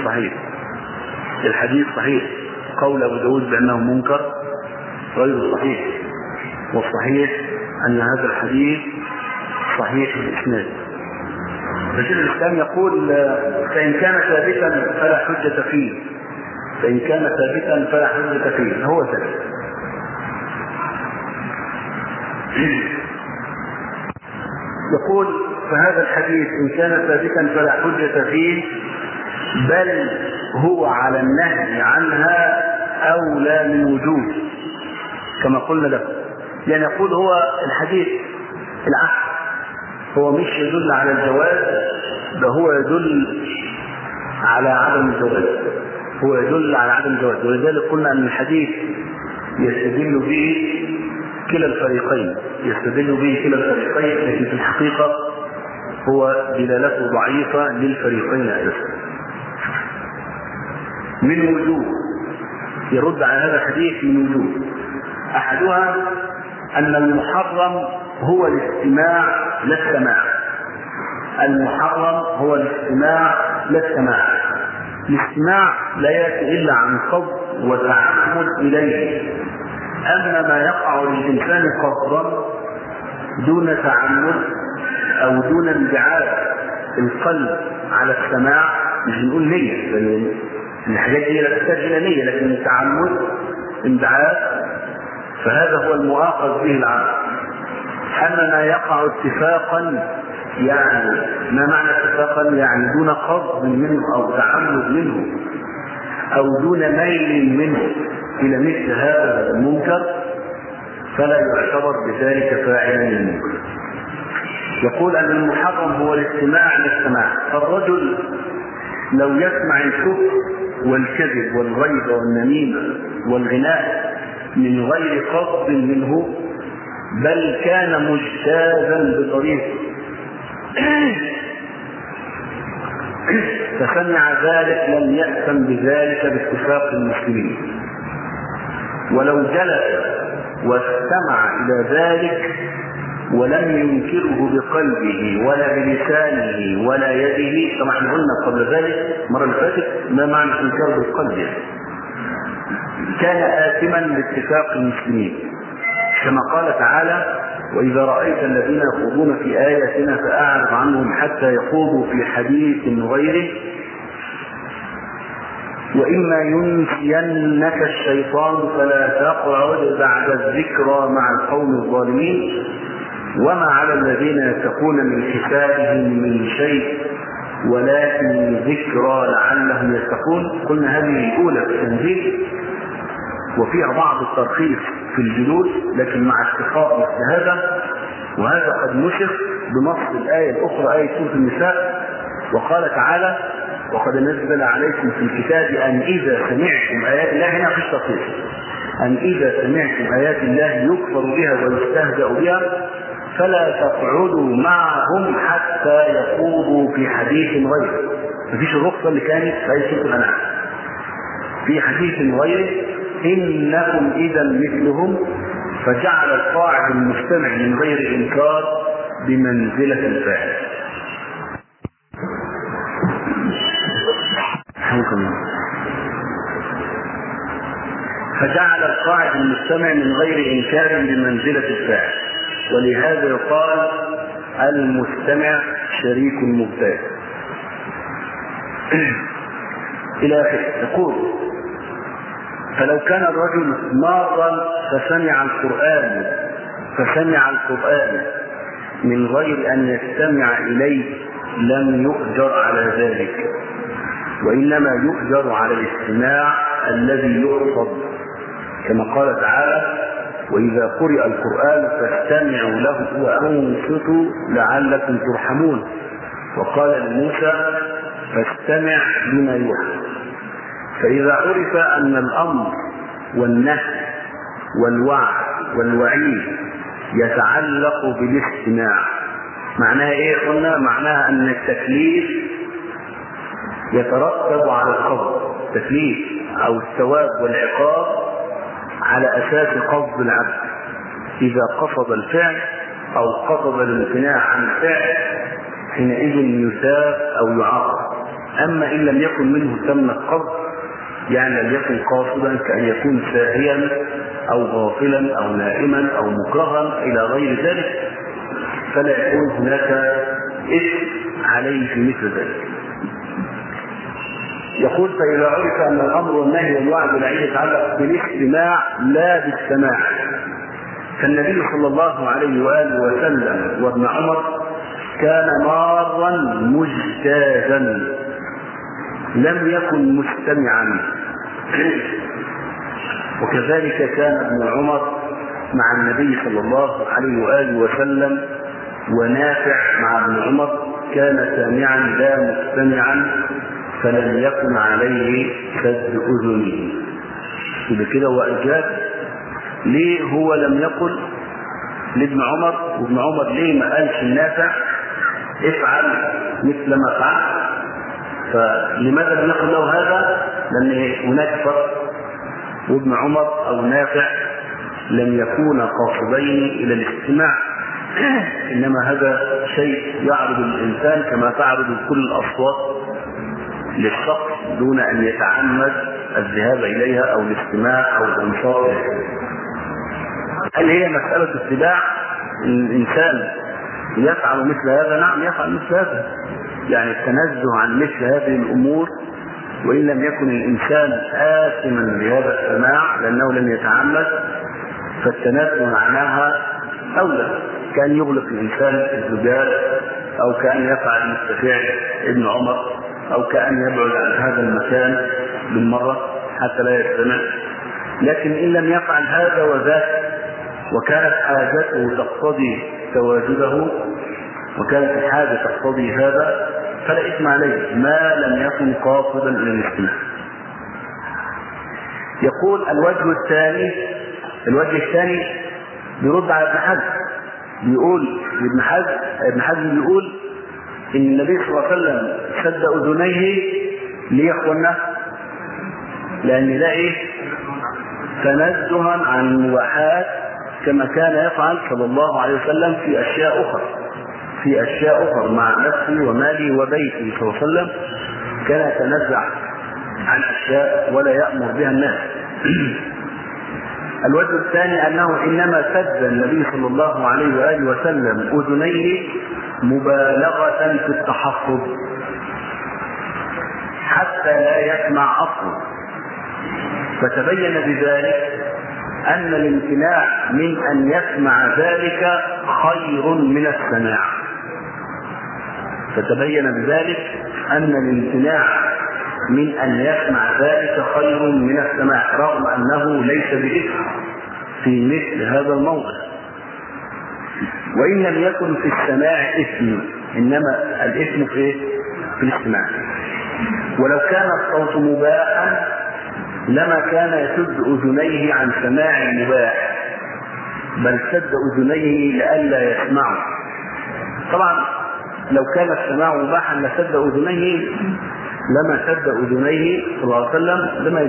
S1: الحديث صحيح. قول أبو داود بأنه منكر غير صحيح، والصحيح أن هذا الحديث صحيح الإسناد. فشيخ الإسلام يقول فإن كان ثابتا فلا حجة فيه، فإن كان ثابتا فلا حجة فيه، هو ثابت. يقول فهذا الحديث إن كان ثابتا فلا حجة فيه، بل هو على النهي عنها أولى من وجود كما قلنا له. يعني يقول هو الحديث العكس، هو مش يدل على الجواز، ده هو يدل على عدم الجواز، هو يدل على عدم الجواز. ولذلك قلنا أن الحديث يستدل به كلا الفريقين، لكن في الحقيقة هو دلالته ضعيفة للفريقين أساسا من وجوه. يرد على هذا الحديث من وجوه، أحدها أن المحرم هو الاستماع لا السماع. المحرم هو الاستماع لا السماع. الاستماع لا يأتي إلا عن قصد وتعمد إليه، أما ما يقع للإنسان قصدا دون تعمد أو دون انبعاث القلب على السماع، مش نقول نية، لأن الحاجات دي لا تحتاج إلى نية، لكن التعمد انبعاث فهذا هو المؤاخذ به العبد. أما ما يقع اتفاقا، يعني ما معنى اتفاقا؟ يعني دون قصد منه أو تعمد منه أو دون ميل منه إلى مثل هذا المنكر، فلا يعتبر بذلك فاعلا للمنكر. يقول أن المحرم هو الاستماع للسماع. فالرجل لو يسمع الكفر والكذب والغيبة والنميمة والغناء من غير قصد منه، بل كان مجتازا بطريقه فسمع ذلك لم يأثم بذلك باتفاق المسلمين. ولو جلس واستمع إلى ذلك ولم ينكره بقلبه ولا بلسانه ولا يده، طبعا احنا قلنا قبل ذلك المره اللي فاتت ما معنى انكار بالقلب، كان آثما باتفاق المسلمين، كما قال تعالى: وإذا رأيت الذين يخوضون في آياتنا فأعرض عنهم حتى يخوضوا في حديث غيره وإما ينسينك الشيطان فلا تقعد بعد الذكرى مع القوم الظالمين وما على الذين يتقون من حسابهم من شيء ولكن ذكرى لعلهم يتقون. قلنا هذه الأولى في التنزيل وفيها بعض الترخيص في الجلوس، لكن مع اتفاق مثل هذا، وهذا قد نسخ بنص الآية الأخرى آية سورة النساء، وقال تعالى: وقد نزل عليكم في الكتاب أن إذا سمعتم آيات الله، هنا في الترخيص، أن إذا سمعتم آيات الله يكفر بها ويستهزأ بها فلا تقعدوا معهم حتى يخوضوا في حديث غيره. مفيش الرخصة اللي كانت في آية سورة الأنعام، في حديث غيره إنكم إذا مثلهم، فجعل القاعد المستمع من غير إنكار بمنزلة الفاعل. فجعل القاعد المستمع من غير إنكار بمنزلة الفاعل، ولهذا يقال المستمع شريك المبتدع إلى آخره. يقول: فلو كان الرجل مارا فسمع القرآن من غير أن يستمع إليه لم يؤجر على ذلك، وإنما يؤجر على الاستماع الذي يقصد، كما قال تعالى: وإذا قرئ القرآن فاستمعوا له وأنصتوا لعلكم ترحمون. وقال لموسى: فاستمع لما يوحى. فإذا عرف أن الأمر والنهي والوعد والوعيد يتعلق بالاستماع، معناها إيه؟ قلنا معناها أن التكليف يترتب على القصد، التكليف أو الثواب والعقاب على أساس قصد العبد، إذا قصد الفعل أو قصد الامتناع عن الفعل حينئذ يثاب أو يعاقب. أما إن لم يكن منه تم القصد، يعني لم يكن قاصدا كأن يكون ساهيا أو غافلا أو نائما أو مكرها إلى غير ذلك، فلا يكون هناك إثم عليه في مثل ذلك. يقول: فإذا عرف أن الأمر والنهي والوعد والوعيد يتعلق بالاستماع لا بالسماع، فالنبي صلى الله عليه وآله وسلم وابن عمر كان مارا مجتازا لم يكن مستمعا، وكذلك كان ابن عمر مع النبي صلى الله عليه وآله وسلم، ونافع مع ابن عمر كان سامعا لا مستمعا فلم يكن عليه سد أذنه. كده هو إجاب ليه هو لم يقل لابن عمر، وابن عمر ليه ما قالش النافع افعل مثل ما فعل؟ فلماذا لم يقل له هذا؟ لأن هناك فرق، وابن عمر أو نافع لم يكون قاصدين إلى الاستماع، إنما هذا شيء يعرض الإنسان كما تعرض كل الأصوات للشخص دون أن يتعمد الذهاب إليها أو الاستماع أو الانصات. هل هي مسألة اتباع؟ الإنسان يفعل مثل هذا؟ نعم يفعل مثل هذا، يعني التنزه عن مثل هذه الأمور، وإن لم يكن الإنسان آثما بهذا السماع لأنه لم يتعمد، فالتنزه معناها أولى، كان يغلق الإنسان الزجاج، أو كان يفعل مثل فعل ابن عمر، أو كأن يبعد عن هذا المكان بالمرة حتى لا يستمع. لكن إن لم يفعل هذا وذاك وكانت حاجته تقتضي تواجده وكانت الحاجة تقتضي هذا فلا إثم عليه ما لم يكن قاصدا للاستماع. يقول الوجه الثاني بيرد على ابن حزم، بيقول ابن حزم بيقول إن النبي صلى الله عليه وسلم سد أذنيه ليخونه، لأن ده إيه؟ تنزها عن المباحات كما كان يفعل صلى الله عليه وسلم في أشياء أخرى مع نفسه وماله وبيته صلى الله عليه وسلم، كان يتنزع عن أشياء ولا يأمر بها الناس. الوجه الثاني أنه إنما سد النبي صلى الله عليه وآله وسلم أذنيه مبالغة في التحفظ حتى لا يسمع أصلا، فتبين بذلك أن الامتناع من أن يسمع ذلك خير من السماع. فتبين بذلك أن الامتناع من أن يسمع ذلك خير من السماع، رغم أنه ليس بإثم في مثل هذا الموضع. وإن لم يكن في السماع إثم، إنما الإثم في الاستماع. ولو كان الصوت مباحا لما كان يسد أذنيه عن سماع المباح، بل سد أذنيه لئلا يسمعه. طبعا لو كان السماع مباحا لسد أذنيه، لما سد أذنيه صلى الله عليه وسلم لما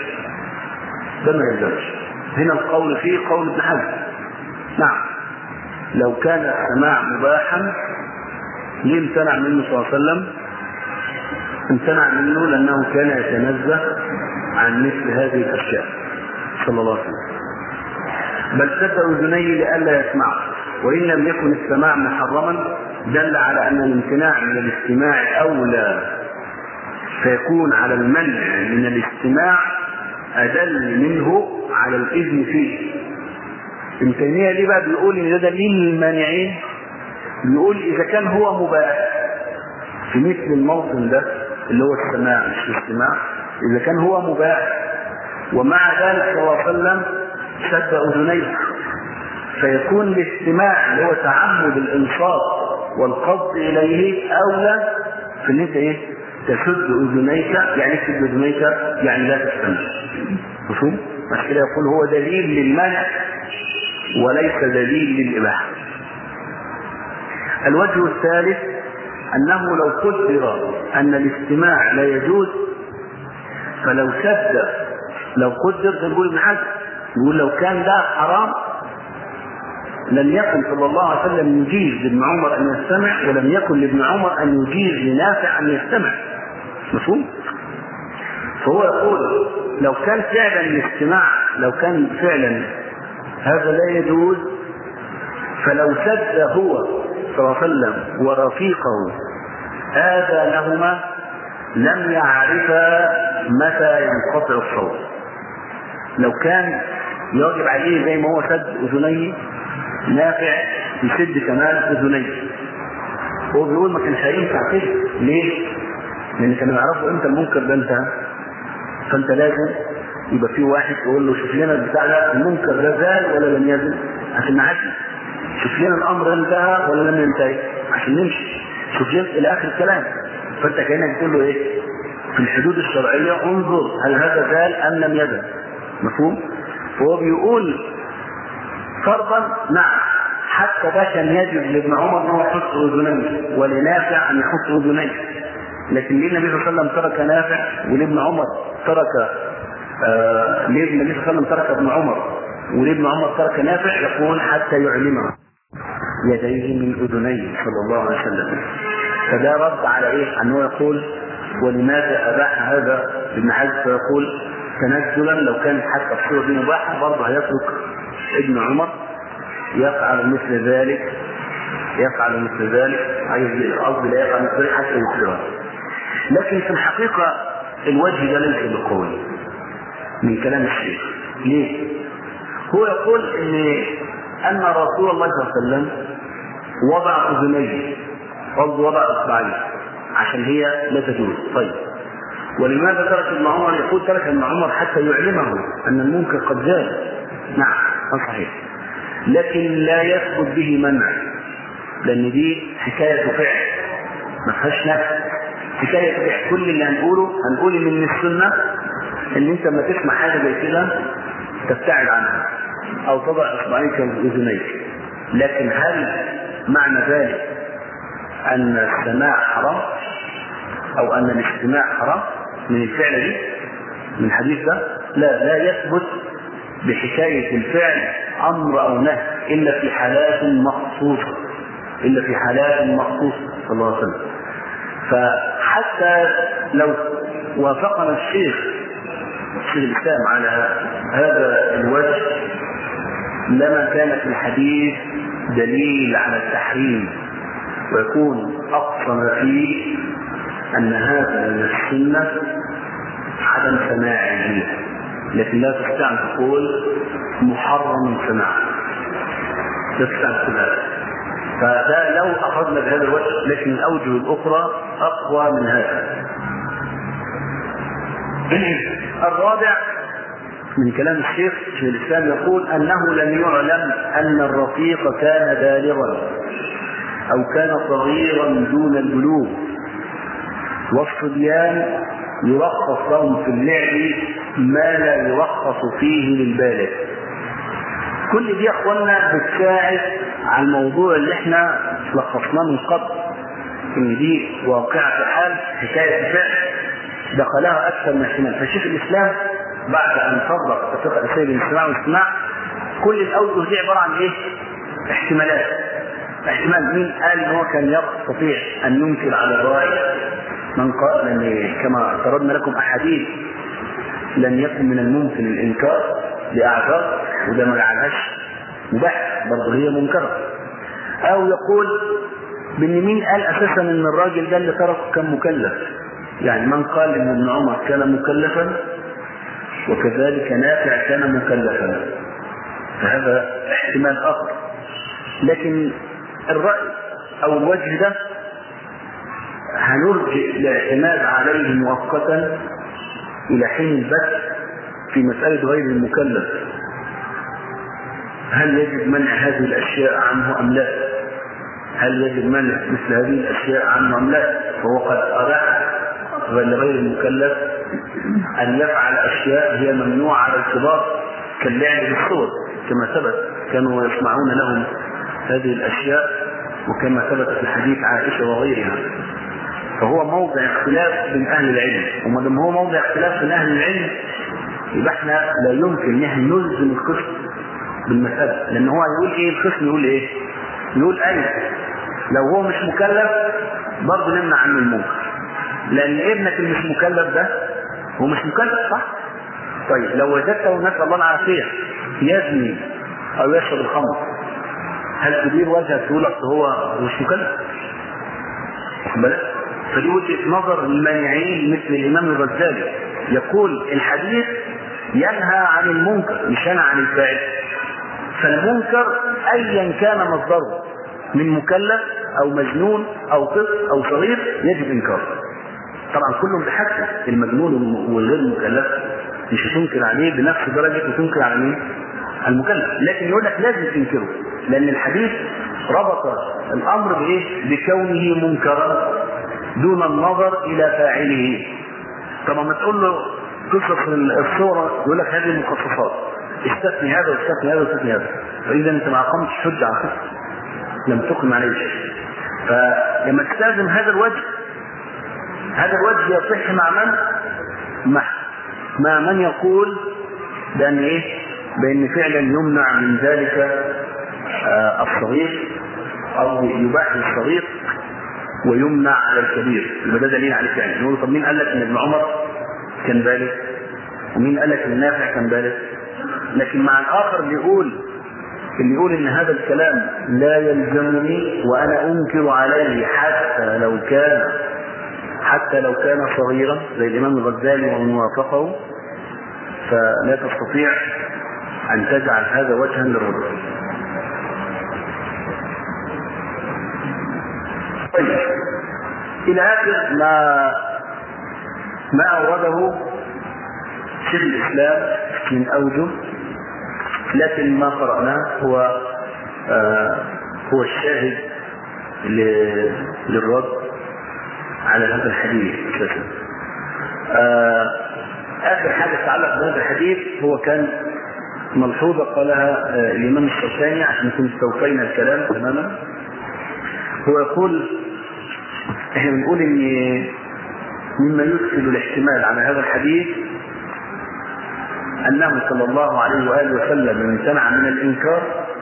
S1: يلزمش. هنا القول فيه قول ابن حزم. نعم، لو كان السماع مباحا ليه امتنع منه صلى الله عليه وسلم؟ امتنع منه لأنه كان يتنزه عن مثل هذه الأشياء صلى الله عليه وسلم، بل سد أذنيه لئلا يسمعه. وإن لم يكن السماع محرما دل على أن الامتناع من الاستماع أولى، فيكون على المنع من الاستماع أدل منه على الإذن فيه. ابن تيمية ليه بقى بيقول إن ده دليل المانعين؟ بيقول إذا كان هو مباح في مثل الموطن ده اللي هو السماع مش الاستماع، إذا كان هو مباح ومع ذلك صلى الله عليه وسلم سد أذنيه، فيكون الاستماع اللي هو تعمد الإنصات والقصد إليه أولى في إن أنت تسد أذنيك. يعني تسد أذنيك يعني لا تستمع. مفهوم؟ عشان كده يقول هو دليل للمنع وليس دليل للإباحة. الوجه الثالث أنه لو قدر أن الاستماع لا يجوز، فلو سد، لو قدر نقول ابن حزم يقول لو كان ده حرام لم يكن صلى الله عليه وسلم يجيز لابن عمر أن يستمع، ولم يكن لابن عمر أن يجيز لنافع أن يستمع. مفهوم؟ فهو يقول لو كان فعلا الاستماع، لو كان فعلا هذا لا يجوز، فلو سد هو صلى الله عليه وسلم ورفيقه آذانهما لم يعرفا متى ينقطع الصوت. لو كان يجب عليه زي ما هو سد أذنيه، نافع يسد كمان أذنيه. هو بيقول ما كانش هينفع كده. ليه؟ لأن كانوا يعرفوا امتى المنكر ده انتهى، فانت لازم يبقى في واحد يقول له شوف لنا البتاع ده المنكر ده زال ولا لم يزل عشان نعدي، شوف لنا الامر انتهى ولا لم ينتهي عشان نمشي، شوف لنا الى اخر الكلام. فانت كانك تقول له في الحدود الشرعيه انظر هل هذا زال ام لم يزل. مفهوم؟ فهو بيقول فرضا نعم حتى ده كان يجب لابن عمر ان هو يحط اذنيه ولنافع ان يحط اذنيه، لكن ليه النبي صلى الله عليه وسلم ترك نافع ولابن عمر ترك ليه النبي صلى الله عليه وسلم ترك ابن عمر ولابن عمر ترك نافع؟ يقول حتى يعلمه يديه من اذنيه صلى الله عليه وسلم. فده رد على انه يقول ولماذا اباح هذا ابن حزم؟ فيقول تنزلا لو كان حتى الصوره دي مباحه برضه هيترك ابن عمر يفعل مثل ذلك، عايز قصدي لا يفعل مثل ذلك حتى يكثرها. لكن في الحقيقه الوجه ده ليس بالقول من كلام الشيخ. ليه؟ هو يقول ان رسول الله صلى الله عليه وسلم وضع اذنيه، قصده وضع اصبعيه عشان هي لا تجوز. طيب ولماذا ترك ابن عمر؟ يقول ترك ابن عمر حتى يعلمه ان المنكر قد زال. نعم صحيح، لكن لا يثبت به منع، لان دي حكايه فعل ما فيهاش نفس، حكايه فعل. كل اللي هنقول ان من السنه ان انت لما تسمع حاجه زي كده تبتعد عنها او تضع اصبعيك واذنيك. لكن هل معنى ذلك ان السماع حرام او ان الاستماع حرام من الفعل دي من الحديث ده؟ لا يثبت بحكايه الفعل أمر أو نهي إلا في حالات مخصوصة، صلى الله عليه وسلم. فحتى لو وافقنا الشيخ الإسلام على هذا الوجه لما كان في الحديث دليل على التحريم، ويكون أقصى ما فيه أن هذا من السنة عدم سماعه، لكن لا تستطيع أن تقول محرم سماعه، لا تستطيع أن تقول هذا. فده لو أخذنا بهذا الوجه، لكن الأوجه الأخرى أقوى من هذا. الرابع من كلام الشيخ في الإسلام يقول أنه لم يعلم أن الرفيق كان بالغا أو كان صغيرا دون البلوغ، والصبيان يرخص لهم في اللعب ما لا يرخص فيه للبالغ. كل دي يا اخوانا بتساعد على الموضوع اللي احنا لخصناه من قبل، ان دي واقعة حال، حكاية فعل دخلها اكثر من احتمال. فشيخ الاسلام بعد ان فرق الفقه الاساسي بين الاستماع والاستماع، كل الاوجه دي عباره عن ايه؟ احتمالات. احتمال مين قال ان هو كان يستطيع ان ينكر على الراعي؟ من قال ان كما افترضنا لكم احاديث لن يكن من الممكن الانكار لاعذار، وده ما جعلهاش مباح، برضه هي منكره. او يقول بان مين قال اساسا ان الراجل ده اللي تركه كان مكلف؟ يعني من قال ان ابن عمر كان مكلفا وكذلك نافع كان مكلفا؟ فهذا احتمال اخر. لكن الرأي او الوجه ده هنرجع الاعتماد عليه مؤقتا الى حين البحث في مسألة غير المكلف، هل يجب منع هذه الاشياء عنه ام لا؟ هل يجب منع مثل هذه الاشياء عنه ام لا؟ فهو قد اباح لغير المكلف ان يفعل اشياء هي ممنوعه على الكبار كاللعب بالصور، كما ثبت كانوا يسمعون لهم هذه الاشياء، وكما ثبت في حديث عائشه وغيرها. فهو موضع اختلاف بين اهل العلم، وما دام هو موضع اختلاف بين اهل العلم يبقى احنا لا يمكن ان نلزم القسم بالمساله، لان هو يقول ايه القسم؟ يقول ايه؟ يقول ايه لو هو مش مكلف برضه نمنع عنه المنكر، لان ابنك اللي مش مكلف ده هو مش مكلف، صح؟ طيب لو وجدته نسال الله العافيه يزني او يشرب الخمر، هل تدير وجهك تقول اصل هو مش مكلف؟ بل فدي وجهه نظر المانعين مثل الامام الغزالي، يقول الحديث ينهى عن المنكر مش ينهى عن الفاعل، فالمنكر ايا كان مصدره من مكلف او مجنون او طفل او صغير يجب انكاره. طبعا كلهم بحسب المجنون والغير المكلف مش هتنكر عليه بنفس درجه وتنكر على مين؟ المكلف، لكن يقول لك لازم تنكره لان الحديث ربط الامر بايه؟ بكونه منكرا دون النظر الى فاعله. طبعا ما تقول له قصص الصوره يقول لك هذه المخصصات، استثني هذا واستثني هذا واستثني هذا، فاذا انت ما اقمتش حجه على خصم لم تقم عليه شيء. فلما تستخدم هذا الوجه يصح مع من يقول بأن ايه؟ بأن فعلا يمنع من ذلك الصغير او يباح للصغير ويمنع على الكبير، يبقى ده دليل على الفعل. نقول طب مين قال لك ان ابن عمر كان بالغ؟ ومين قال لك ان نافع كان بالغ؟ لكن مع الاخر اللي يقول ان هذا الكلام لا يلزمني وانا انكر عليه حتى لو كان صغيرا زي الامام الغزالي ومن وافقه، فلا تستطيع ان تجعل هذا وجها للرجل. طيب الى اخر ما اورده شيخ الاسلام من اوجه، لكن ما قرأناه هو الشاهد للرد على هذا الحديث. آخر حاجة تتعلق بهذا الحديث هو كان ملحوظة قالها الإمام الشوكاني عشان نكون استوفينا الكلام تماما. هو يقول احنا بنقول ان مما يدخل الاحتمال على هذا الحديث أنه صلى الله عليه وآله وسلم امتنع من الإنكار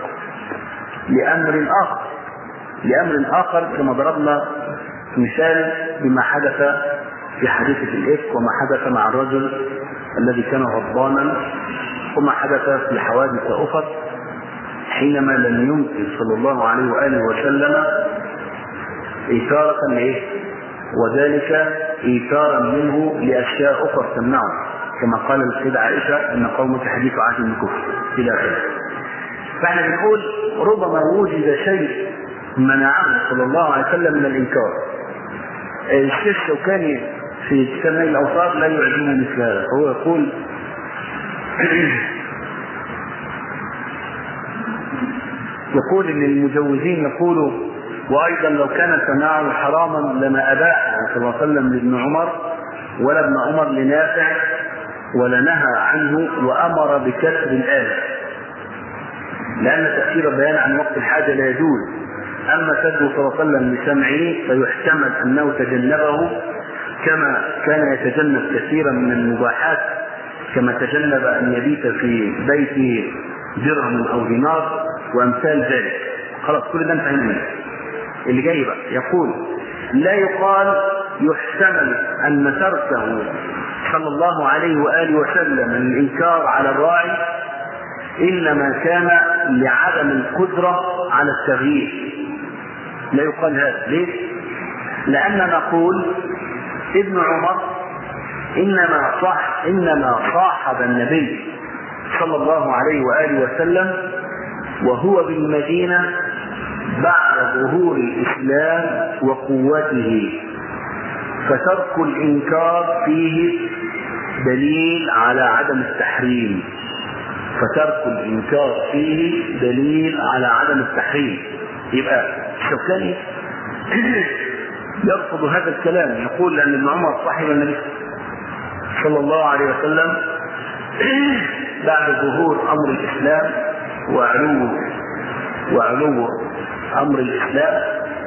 S1: لأمر آخر كما ضربنا مثال بما حدث في حادثة الإفك، وما حدث مع الرجل الذي كان غضبانا، وما حدث في حوادث أخرى حينما لم ينكر صلى الله عليه وآله وسلم إيثارة لإيه؟ وذلك إيثارا منه لأشياء أخرى تمنعه، كما قال السيدة عائشة إن قومك حديث عهد بالكفر إلى آخره. فاحنا بنقول ربما وجد شيء منعه صلى الله عليه وسلم من الإنكار. الشيخ الشوكاني في كتاب نيل الأوطار لا يعجبه مثل هذا، هو يقول إن المجوزين يقولوا وأيضا لو كان سماعه حراما لما أباح صلى الله عليه وسلم لابن عمر ولا ابن عمر لنافع ولا نهى عنه وأمر بكسر الآية، لأن تأثير البيان عن وقت الحاجة لا يجوز. أما سده صلى الله عليه وسلم لسمعه فيحتمل أنه تجنبه كما كان يتجنب كثيرا من المباحات، كما تجنب أن يبيت في بيته درهم أو دينار وأمثال ذلك. خلاص كل ده انتهينا منه. اللي جاي بقى يقول لا يقال يحتمل أن تركه صلى الله عليه وآله وسلم الإنكار على الراعي إنما كان لعدم القدرة على التغيير. لا يقال هذا. ليه؟ لأننا نقول ابن عمر إنما صاحب النبي صلى الله عليه وآله وسلم وهو بالمدينة بعد ظهور الإسلام وقوته، فترك الإنكار فيه دليل على عدم التحريم. يبقى الشوكاني يرفض هذا الكلام، يقول لأن ابن عمر صاحب النبي صلى الله عليه وسلم بعد ظهور أمر الإسلام وعلو أمر الإسلام،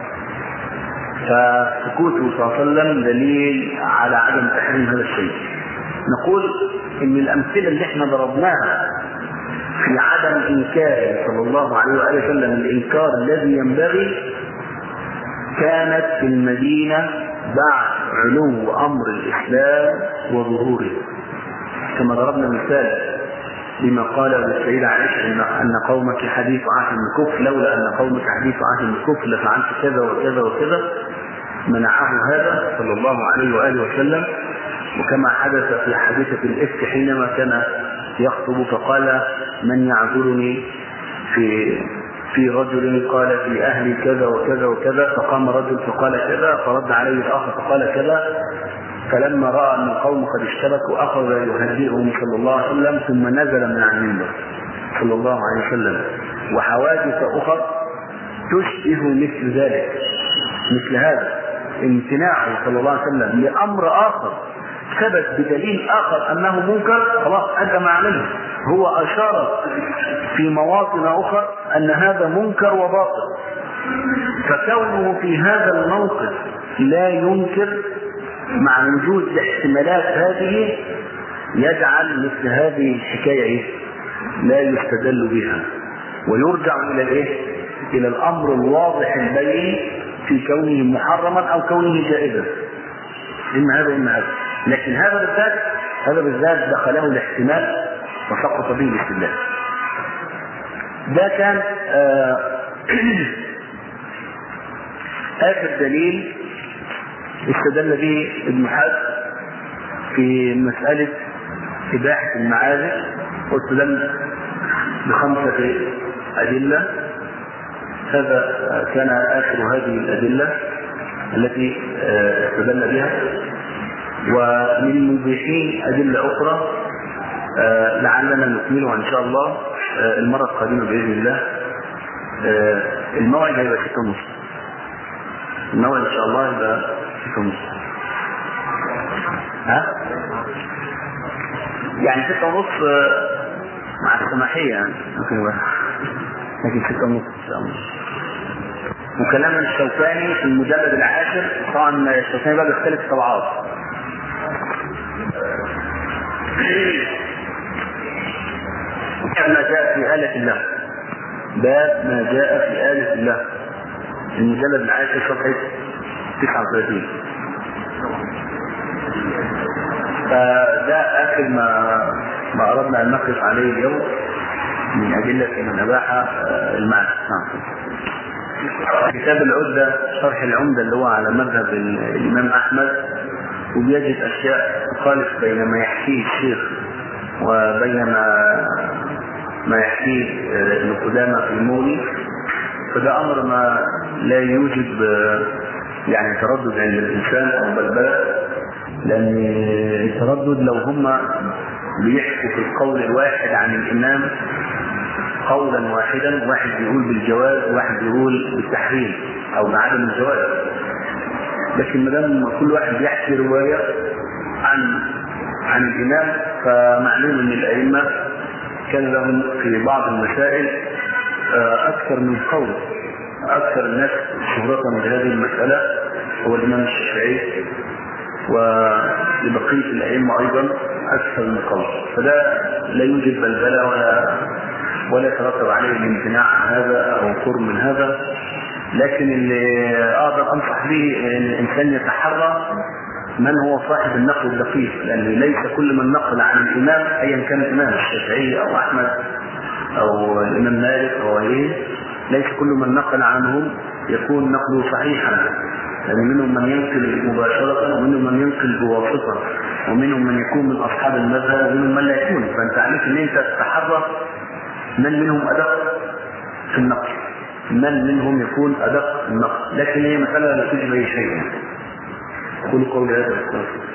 S1: فسكوته صلى الله عليه وسلم دليل على عدم تحريم هذا الشيء. نقول إن الأمثلة اللي احنا ضربناها في عدم إنكار صلى الله عليه وآله وسلم الإنكار الذي ينبغي كانت في المدينة بعد علو أمر الإسلام وظهوره، كما ضربنا مثال لما قال السيدة عائشة أن قومك حديث عهد بالكفر، لولا أن قومك حديث عهد بالكفر لفعلت كذا وكذا وكذا، منعه هذا صلى الله عليه وآله وسلم. وكما حدث في حادثة الإفك حينما كان يخطب فقال من يعذرني في رجل قال في أهلي كذا وكذا وكذا، فقام رجل فقال كذا، فرد عليه الآخر فقال كذا، فلما رأى أن القوم قد اشتبكوا أخذ يهدئهم صلى الله عليه وسلم ثم نزل من على المنبر صلى الله عليه وسلم. وحوادث أخرى تشبه مثل ذلك، مثل هذا امتناعه صلى الله عليه وسلم لأمر آخر ثبت بدليل آخر أنه منكر، خلاص أدى ما عليه. هو أشار في مواطن أخرى أن هذا منكر وباطل، فكونه في هذا الموقف لا ينكر مع وجود الاحتمالات هذه يجعل مثل هذه الحكاية لا يستدل بها، ويرجع إلى الأمر الواضح البين في كونه محرما أو كونه جائزا، إما هذا إما هذا. لكن هذا بالذات دخله الاحتمال وسقط به الاستدلال. ده كان آخر دليل استدل به ابن حزم في مسألة إباحة المعازف، واستدل ب5 أدلة. هذا كان آخر هذه الأدلة التي استدل بها. ومن المبيحين أدلة أخرى لعلنا نكملها إن شاء الله المرة القادمة بإذن الله. الموعد هيبقى 6:30. الموعد إن شاء الله يبقى 6:30. يعني 6:30 مع السماحية يعني لكن 6:30 إن شاء الله. وكلام الشوكاني في المجلد 10 طبعا الشوكاني بقى بيختلف طبعات. آلة الله. باب ما جاء في آلة الله، المجلد العاشر صفحة 39. فده آخر ما أردنا أن نقف عليه اليوم من أدلة من أباح المعنى. كتاب العدة شرح العمدة اللي هو على مذهب الإمام أحمد، وبيجد أشياء تخالف بين ما يحكيه الشيخ وبين ما يحكيه ابن قدامة في المغني. فده أمر ما لا يوجد يعني تردد عند الإنسان أو بلبلة، لأن التردد لو هم بيحكوا في القول الواحد عن الإمام قولا واحدا، واحد بيقول بالجواز وواحد بيقول بالتحريم أو بعدم الجواز، لكن ما دام كل واحد بيحكي رواية عن الإمام، فمعلوم أن الأئمة كان لهم في بعض المسائل أكثر من قول. أكثر الناس شهرة بهذه المسألة هو الإمام الشافعي، ولبقية الأئمة أيضا أكثر من قول. فده لا يوجد بلبلة ولا يترتب عليه الامتناع عن هذا أو قرب من هذا. لكن اللي أقدر أنصح به أن الإنسان يتحرى من هو صاحب النقل الدقيق، لأن ليس كل من نقل عن الإمام أيا كان الإمام الشافعي أو أحمد أو الإمام مالك أو غيره، ليس كل من نقل عنهم يكون نقله صحيحا، لأن منهم من ينقل مباشرة ومنهم من ينقل بواسطة ومنهم من يكون من أصحاب المذهب ومنهم من لا يكون. فأنت عليك أن أنت تتحرى من منهم أدق في النقل، من منهم يكون أدق في النقل، لكن هي مسألة لا تجب أي شيء. قولوا قولي هذا.